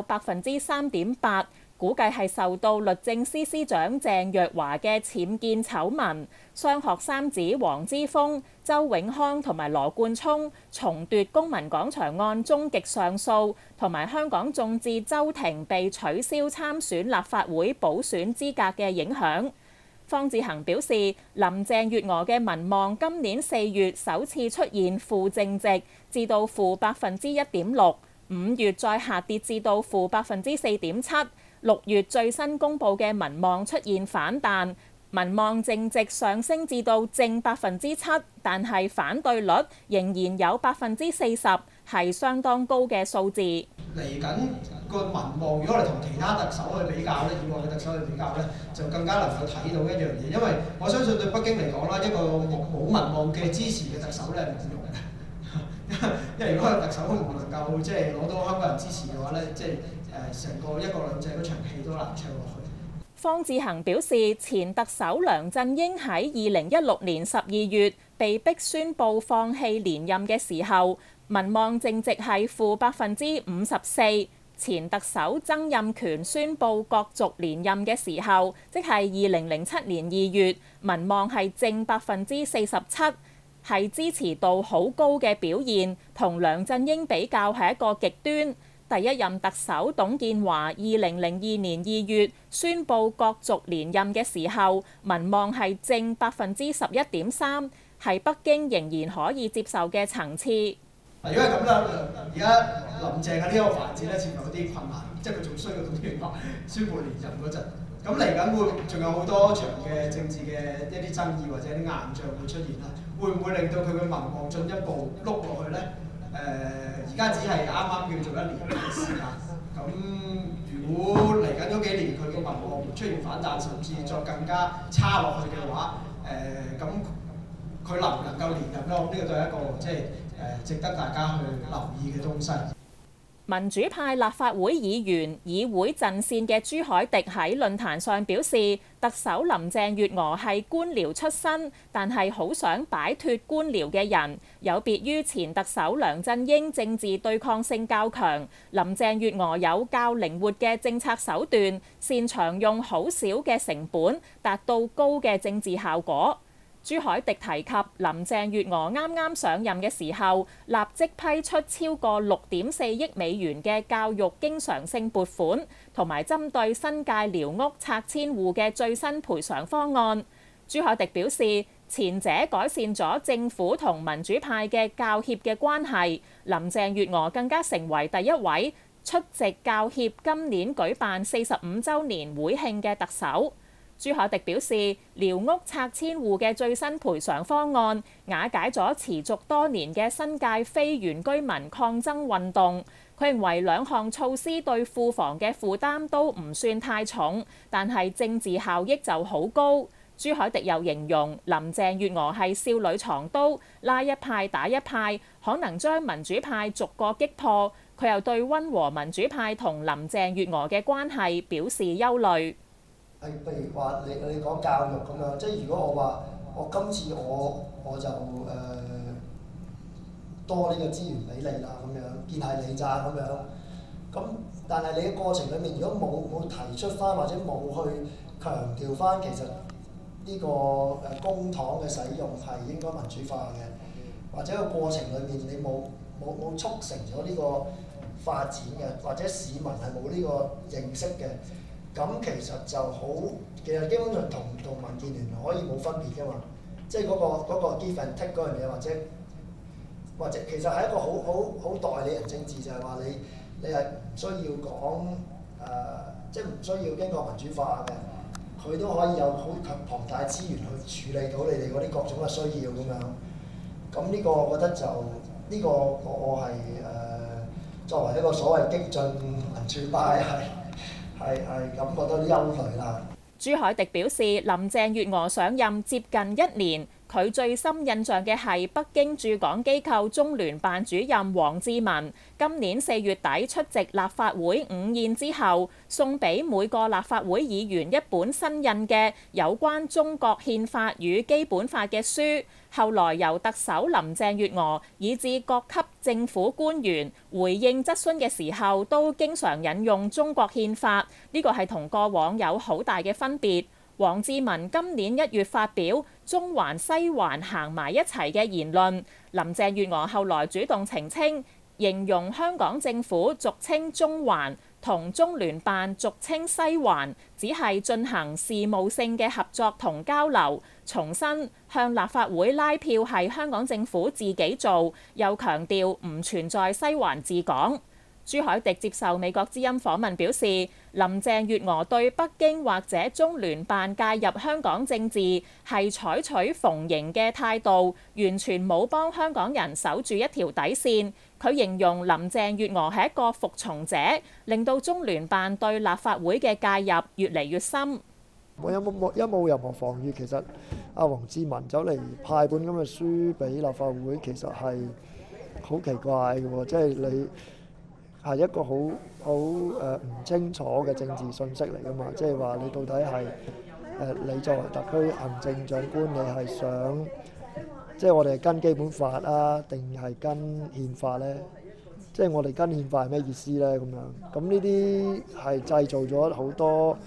3.8%，估計係受到律政司司長鄭若驊嘅僭建醜聞、雙學三子黃之鋒、周永康同埋羅冠聰重奪公民廣場案終極上訴，同埋香港眾志周庭被取消參選立法會補選資格嘅影響。方志恒表示，林鄭月娥嘅民望今年4月首次出現負淨值，至到負1.6%， 5月再下跌至到負4.7%， 6月最新公佈嘅民望出現反彈，民望淨值上升至到正7%，但係反對率仍然有40%，係相當高嘅數字。 嚟緊個民望，如果我哋同其他特首去比較咧，以往嘅特首去比較咧，就更加能夠睇到一樣嘢。因為我相信對北京嚟講啦，一個冇民望嘅支持嘅特首咧，係冇用嘅。因為如果個特首唔能夠即係攞到香港人支持嘅話咧，即係成個一國兩制嗰場戲都難唱落去。 方志恒表示，前特首梁振英喺2016年12月被逼宣布放棄連任嘅時候，民望淨值係負54%。前特首曾蔭權宣布角逐連任嘅時候，即係2007年2月，民望係正47%，係支持度好高嘅表現，同梁振英比較係一個極端。第一任特首董建華2002年2月宣布角逐連任嘅時候，民望係正11.3%，係北京仍然可以接受嘅層次。 如果係咁啦，而家林鄭嘅呢個環節咧，似乎有啲困難，即係佢仲需要董建華宣布連任嗰陣。咁嚟緊會仲有好多場嘅政治嘅一啲爭議或者啲硬仗會出現啦，會唔會令到佢嘅民望進一步碌落去咧？而家只係啱啱叫做1年嘅時間。咁如果嚟緊嗰幾年佢嘅民望出現反彈，甚至再更加差落去嘅話，咁佢能唔能夠連任咧？呢個都係一個即係值得大家去留意嘅東西。 民主派立法會議員議會陣線嘅朱凱廸喺論壇上表示，特首林鄭月娥係官僚出身，但係好想擺脫官僚嘅人，有別於前特首梁振英政治對抗性較強，林鄭月娥有較靈活嘅政策手段，擅長用好少嘅成本達到高嘅政治效果。朱凱廸提及林鄭月娥啱啱上任嘅時候，立即批出超過6.4億美元嘅教育經常性撥款，同埋針對新界寮屋拆遷戶嘅最新賠償方案。朱凱廸表示，前者改善咗政府同民主派嘅教協嘅關係，林鄭月娥更加成為第一位出席教協今年舉辦45週年會慶嘅特首。朱凱廸表示，寮屋拆遷戶嘅最新賠償方案瓦解咗持續多年嘅新界非原居民抗爭運動。佢認為兩項措施對庫房嘅負擔都唔算太重，但係政治效益就好高。朱凱廸又形容林鄭月娥係少女藏刀，拉一派打一派，可能將民主派逐個擊破。佢又對溫和民主派同林鄭月娥嘅關係表示憂慮。 譬如話你講教育咁樣，即係如果我話我今次我就多呢個資源俾你啦，咁樣見係你咋咁樣， 咁但係你嘅過程裡面，如果冇提出翻或者冇去強調翻，其實呢個公帑嘅使用係應該民主化嘅，或者個過程裏面你冇促成咗呢個發展嘅，或者市民係冇呢個認識嘅，咁其實就好，其實基本上同民建聯可以冇分別㗎嘛，即係嗰個 give and take 嗰樣嘢，或者其實係一個好代理人政治，就係話你係唔需要講即係唔需要經過民主化嘅。佢都可以有好龐大資源去處理到你哋嗰啲各種嘅需要咁樣，咁呢個我覺得就呢個我係作為一個所謂激進民主派係感覺到啲憂慮啦。 朱凱廸表示，林鄭月娥上任接近1年，佢最深印象嘅係北京駐港機構中聯辦主任王志民今年4月底出席立法會午宴之後，送俾每個立法會議員一本新印嘅有關中國憲法與基本法嘅書。後來由特首林鄭月娥以至各級政府官員回應質詢嘅時候，都經常引用中國憲法，呢個係同過往有好大嘅分別。王志民今年1月發表中環西環行埋一齊嘅言論，林鄭月娥後來主動澄清，形容香港政府俗稱中環同中聯辦俗稱西環，只係進行事務性嘅合作同交流。重申向立法會拉票係香港政府自己做，又強調唔存在西環治港。朱凱廸接受美國之音訪問表示，林鄭月娥對北京或者中聯辦介入香港政治係採取逢迎嘅態度，完全冇幫香港人守住一條底線。佢形容林鄭月娥係一個服從者，令到中聯辦對立法會嘅介入越嚟越深。 我有冇任何防禦？其實阿王志民走嚟派本咁嘅書俾立法會，其實係好奇怪嘅喎，即係你係一個好唔清楚嘅政治信息嚟㗎嘛，即係話你到底係你作為特區行政長官，你係想即係我哋係跟基本法啊，定係跟憲法咧？即係我哋跟憲法係咩意思咧？咁樣咁呢啲係製造咗好多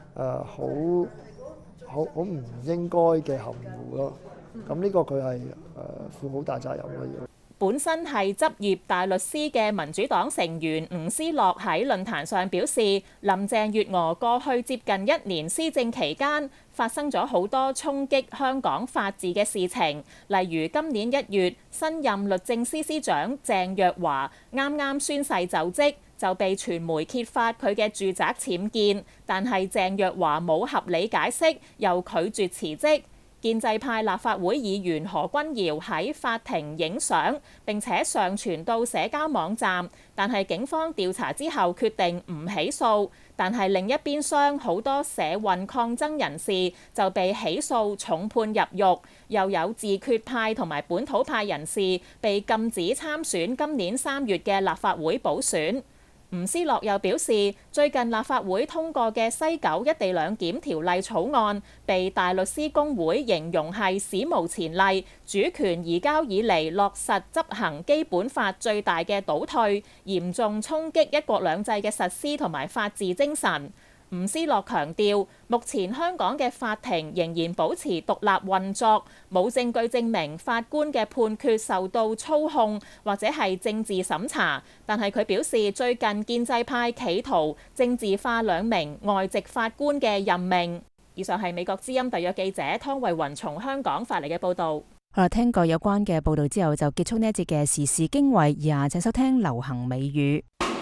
好唔應該嘅含糊咯。咁呢個佢係負好大責任咯。 本身係執業大律師嘅民主黨成員吳思樂喺論壇上表示，林鄭月娥過去接近1年施政期間發生咗好多衝擊香港法治嘅事情，例如今年1月新任律政司司長鄭若驊啱啱宣誓就職，就被傳媒揭發佢嘅住宅僭建，但係鄭若驊冇合理解釋，又拒絕辭職。建制派立法會議員何君堯喺法庭影相，並且上傳到社交網站，但係警方調查之後決定唔起訴。但係另一邊廂好多社運抗爭人士就被起訴重判入獄，又有自決派同埋本土派人士被禁止參選今年3月嘅立法會補選。吳思樂又表示，最近立法會通過嘅西九一地兩檢條例草案，被大律師公會形容係史無前例，主權移交以嚟落實執行基本法最大嘅倒退，嚴重衝擊一國兩制嘅實施同埋法治精神。吳思樂強調，目前香港嘅法庭仍然保持獨立運作，冇證據證明法官嘅判決受到操控或者係政治審查。但係佢表示，最近建制派企圖政治化2名外籍法官嘅任命。以上係美國之音特約記者湯慧雲從香港發嚟嘅報導。 好啦，聽過有關嘅報導之後，就結束呢一節嘅時事經緯，以下請收聽流行美語。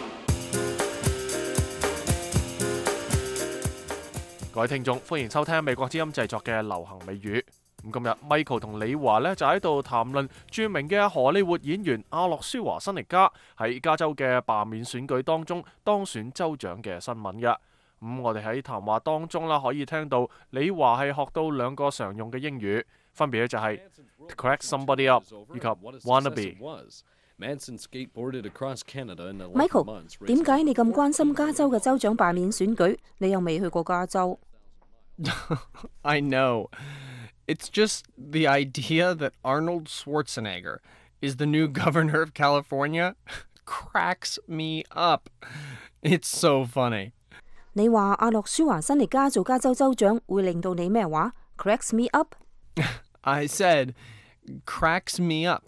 各位聽眾，歡迎收聽美國之音製作嘅流行美語。咁今日 Michael 同李華呢就喺度談論著名嘅荷里活演員阿諾舒華辛力加喺加州嘅罷免選舉當中當選州長嘅新聞嘅。我哋喺談話當中啦，可以聽到李華係學到2個常用嘅英語，分別咧就係 to crack somebody up 以及 wannabe。Michael， 點解你咁關心加州嘅州長罷免選舉？你又未去過加州。 I know. It's just the idea that Arnold Schwarzenegger is the new governor of California cracks me up. It's so funny. 你話阿諾舒華辛力加做加州州長會令到你咩話 ？Cracks me up？ I said cracks me up.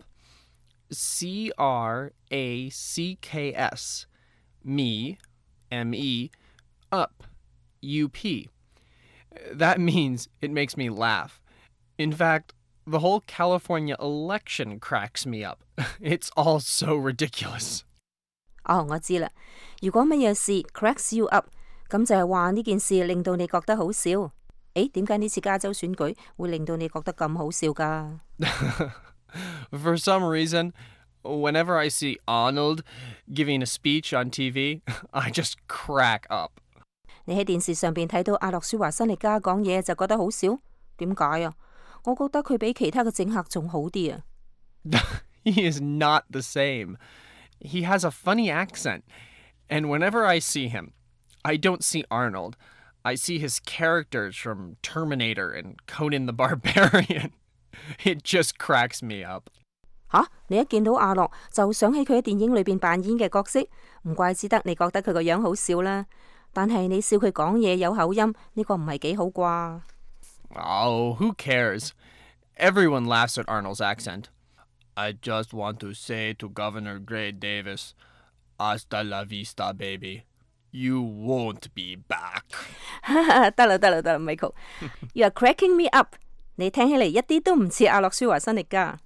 CRACKS. Me, M-E, up, U-P. That means it makes me laugh. In fact, the whole California election cracks me up. It's all so ridiculous. 哦，我知啦。如果乜嘢事 cracks you up， 咁就係話呢件事令到你覺得好笑。誒，點解呢次加州選舉會令到你覺得咁好笑㗎？ For some reason, whenever I see Arnold giving a speech on TV, I just crack up. 你喺電視上邊睇到阿諾舒華辛力加講嘢就覺得好笑？點解啊？我覺得佢比其他嘅政客仲好啲啊。 He is not the same. He has a funny accent. And whenever I see him, I don't see Arnold. I see his characters from Terminator and Conan the Barbarian. It just cracks me up. 吓，你一見到阿諾就想起佢喺電影裏邊扮演嘅角色，唔怪之得你覺得佢個樣好笑啦。但係你笑佢講嘢有口音，呢個唔係幾好啩 ？Oh, who cares? Everyone laughs at Arnold's accent. I just want to say to Governor Gray Davis, hasta la vista, baby. You won't be back. 得啦，Michael. You are cracking me up. 你聽起嚟一啲都唔似阿諾舒華辛力加。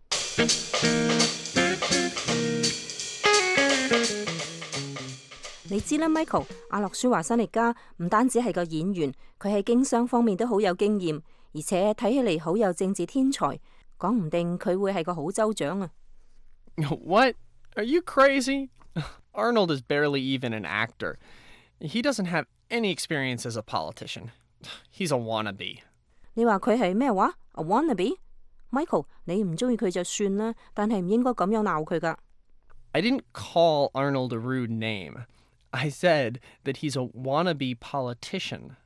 你知啦 ，Michael， 阿諾舒華辛力加唔單止係個演員，佢喺經商方面都好有經驗，而且睇起嚟好有政治天才，講唔定佢會係個好州長啊。 What? Are you crazy? Arnold is barely even an actor. He doesn't have any experience as a politician. He's a wannabe. 你話佢係咩話 ？A wannabe？Michael， 你唔中意佢就算啦，但係唔應該咁樣鬧佢噶。 I didn't call Arnold a rude name. I said that he's a wannabe politician.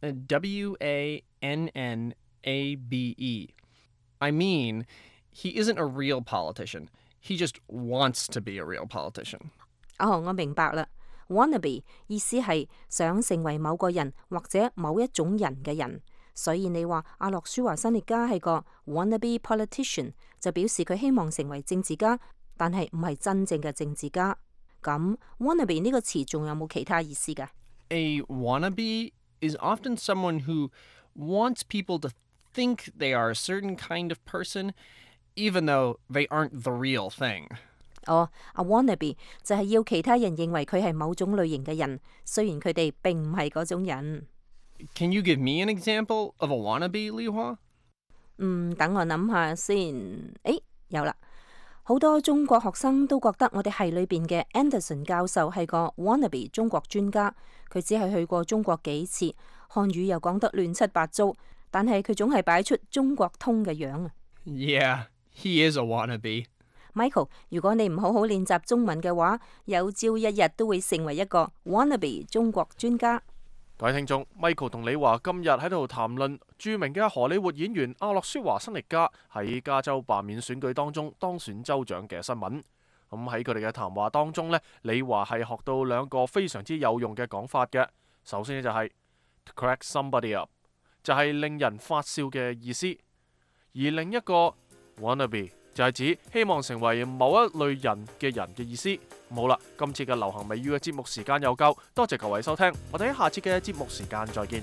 W-A-N-N-A-B-E. I mean, he isn't a real politician. He just wants to be a real politician. 哦，我明白啦。Wannabe 意思係想成為某個人或者某一種人嘅人，所以你話阿諾舒華辛力加係個 wannabe politician， 就表示佢希望成為政治家，但係唔係真正嘅政治家。咁 wannabe 呢個詞仲有冇其他意思㗎？ A wannabe is often someone who wants people to think they are a certain kind of person, even though they aren't the real thing. 哦，阿 wannabe 就係要其他人認為佢係某種類型嘅人，雖然佢哋並唔係嗰種人。 Can you give me an example of a wannabe, Li Hua? 等我諗下先。誒，有啦。好多中國學生都覺得我哋系裏邊嘅 Anderson 教授係個 wannabe 中國專家，佢只係去過中國幾次，漢語又講得亂七八糟，但係佢總係擺出中國通嘅樣啊。 Yeah, he is a wannabe. Michael， 如果你唔好好練習中文嘅話，有朝一日都會成為一個 wannabe 中國專家。 各位聽眾 ，Michael 同李華今日喺度談論著名嘅荷里活演員阿諾舒華辛力加喺加州罷免選舉當中當選州長嘅新聞。咁喺佢哋嘅談話當中呢，李華係學到兩個非常之有用嘅講法嘅。首先就係 to crack somebody up， 就係令人發笑嘅意思；而另一個 wannabe 就係指希望成為某一類人嘅人嘅意思。好啦，今次嘅流行美語嘅節目時間又夠，多謝各位收聽，我哋喺下次嘅節目時間再見。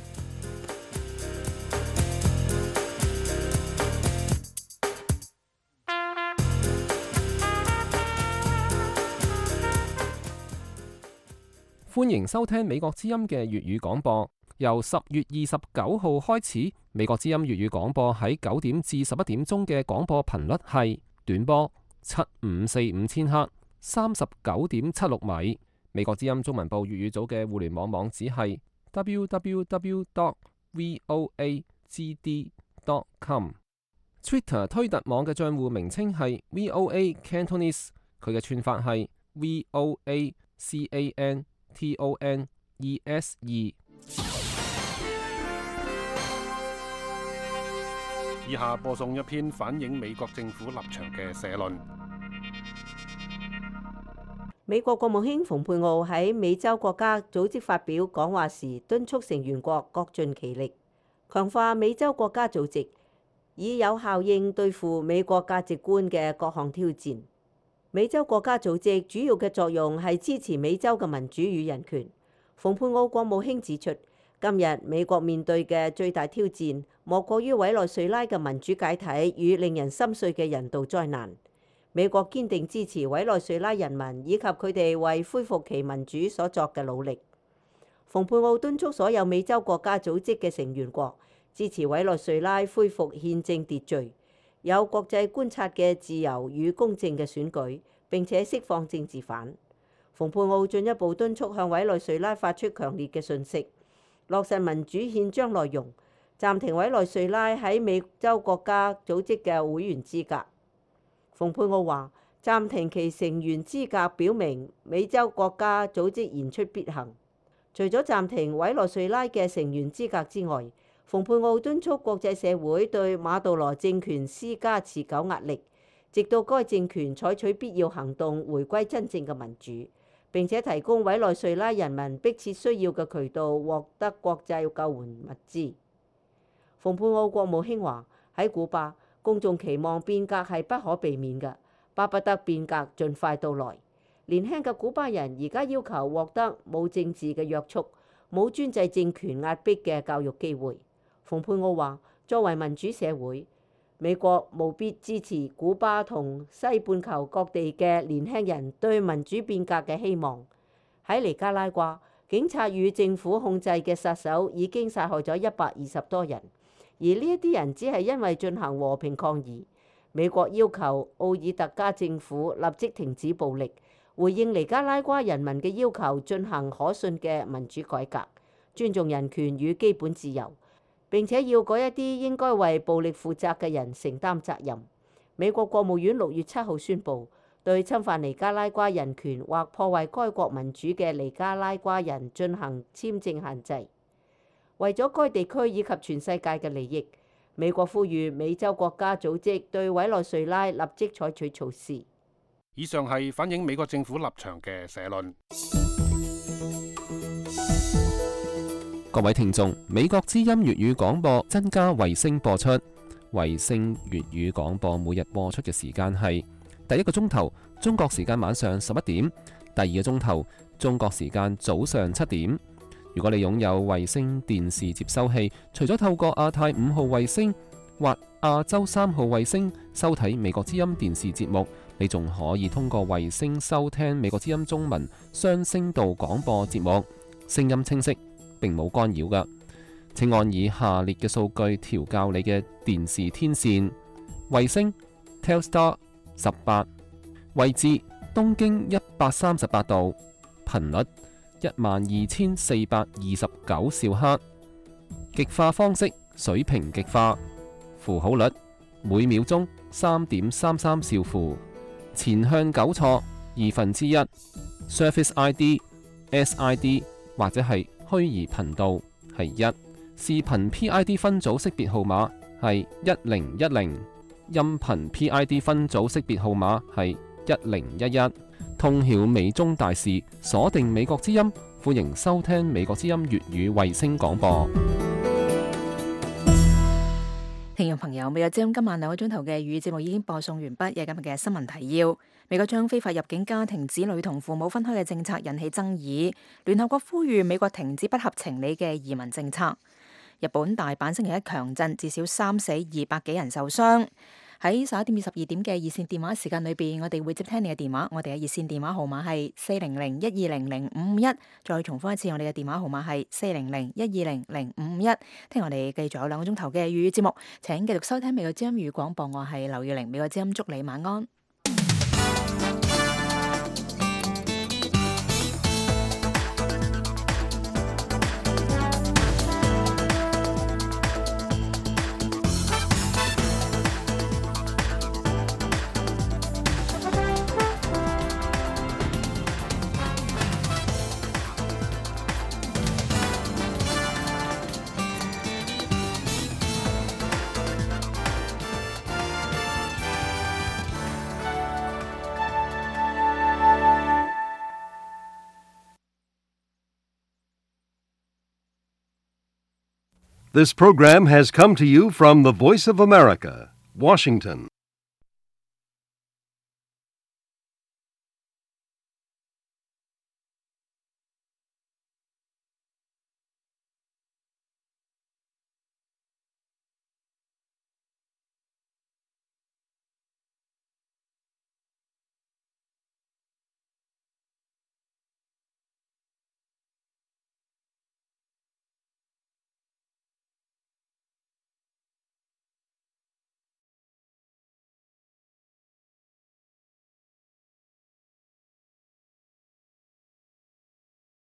歡迎收聽美國之音嘅粵語廣播。由10月29號開始，美國之音粵語廣播喺9點至11點鐘嘅廣播頻率係短波7545千赫39.76米。美國之音中文部粵語組嘅互聯網網址係 www.voagd.com。Twitter 推特網嘅帳戶名稱係 VOA Cantonese， 佢嘅串法係 VOACANTONESE。 以下播送一篇反映美國政府立場嘅社論。 美國國務卿蓬佩奧喺美洲國家組織發表講話時，敦促成員國各盡其力，強化美洲國家組織，以有效應對付美國價值觀嘅各項挑戰。美洲國家組織主要嘅作用係支持美洲嘅民主與人權。蓬佩奧國務卿指出，今日美國面對嘅最大挑戰，莫過於委內瑞拉嘅民主解體與令人心碎嘅人道災難。美國堅定支持委內瑞拉人民以及佢哋為恢復其民主所作嘅努力。蓬佩奧敦促所有美洲國家組織嘅成員國支持委內瑞拉恢復憲政秩序，有國際觀察嘅自由與公正嘅選舉，並且釋放政治犯。蓬佩奧進一步敦促向委內瑞拉發出強烈嘅訊息，落實民主憲章內容，暫停委內瑞拉喺美洲國家組織嘅會員資格。蓬佩奧話：暫停其成員資格，表明美洲國家組織言出必行。除咗暫停委內瑞拉嘅成員資格之外，蓬佩奧敦促國際社會對馬杜羅政權施加持久壓力，直到該政權採取必要行動，回歸真正嘅民主，並且提供委內瑞拉人民迫切需要嘅渠道，獲得國際救援物資。蓬佩奧國務卿話：喺古巴，公眾期望變革係不可避免嘅，巴不得變革盡快到來。年輕嘅古巴人而家要求獲得冇政治嘅約束、冇專制政權壓迫嘅教育機會。蓬佩奧話：作為民主社會，美國務必支持古巴同西半球各地嘅年輕人對民主變革嘅希望。喺尼加拉瓜，警察與政府控制嘅殺手已經殺害咗120多人。而呢一啲人只係因為進行和平抗議。美國要求奧爾特加政府立即停止暴力，回應尼加拉瓜人民嘅要求，進行可信嘅民主改革，尊重人權與基本自由，並且要嗰一啲應該為暴力負責嘅人承擔責任。美國國務院6月7號宣布，對侵犯尼加拉瓜人權或破壞該國民主嘅尼加拉瓜人進行簽證限制。為咗該地區以及全世界嘅利益，美國呼籲美洲國家組織對委內瑞拉立即採取措施。 以上係反映美國政府立場嘅社論。 各位聽眾，美國之音粵語廣播增加衛星播出，衛星粵語廣播每日播出嘅時間係第一個鐘頭中國時間晚上11點，第二個鐘頭中國時間早上7點。如果你擁有衛星電視接收器，除咗透過亞太5號衛星或亞洲3號衛星收睇美國之音電視節目，你仲可以通過衛星收聽美國之音中文雙聲道廣播節目，聲音清晰，並冇干擾㗎。請按以下列嘅數據調校你嘅電視天線：衛星 Telstar 18，位置東經138度，頻率12429兆赫，極化方式水平極化，符號率每秒鐘3.33兆符，前向糾錯1/2， Surface ID、SID 或者係虛擬頻道係1，視頻 PID 分組識別號碼係1010，音頻 PID 分組識別號碼係1011。通曉美中大事，鎖定美國之音，歡迎收聽美國之音粵語衛星廣播。 聽眾朋友，美國之音今晚2個鐘頭嘅粵語節目已經播送完畢，有今日嘅新聞提要。美國將非法入境家庭子女同父母分開嘅政策引起爭議，聯合國呼籲美國停止不合情理嘅移民政策。日本大阪星期一強震，至少3死200幾人受傷。喺11點至12點嘅熱線電話時間裏邊，我哋會接聽你嘅電話。我哋嘅熱線電話號碼係400-120-0551。再重複一次，我哋嘅電話號碼係400-120-0551。聽我哋繼續有2個鐘頭嘅粵語節目，請繼續收聽美國之音粵語廣播。我係劉月玲，美國之音祝你晚安。 This program has come to you from the Voice of America, Washington.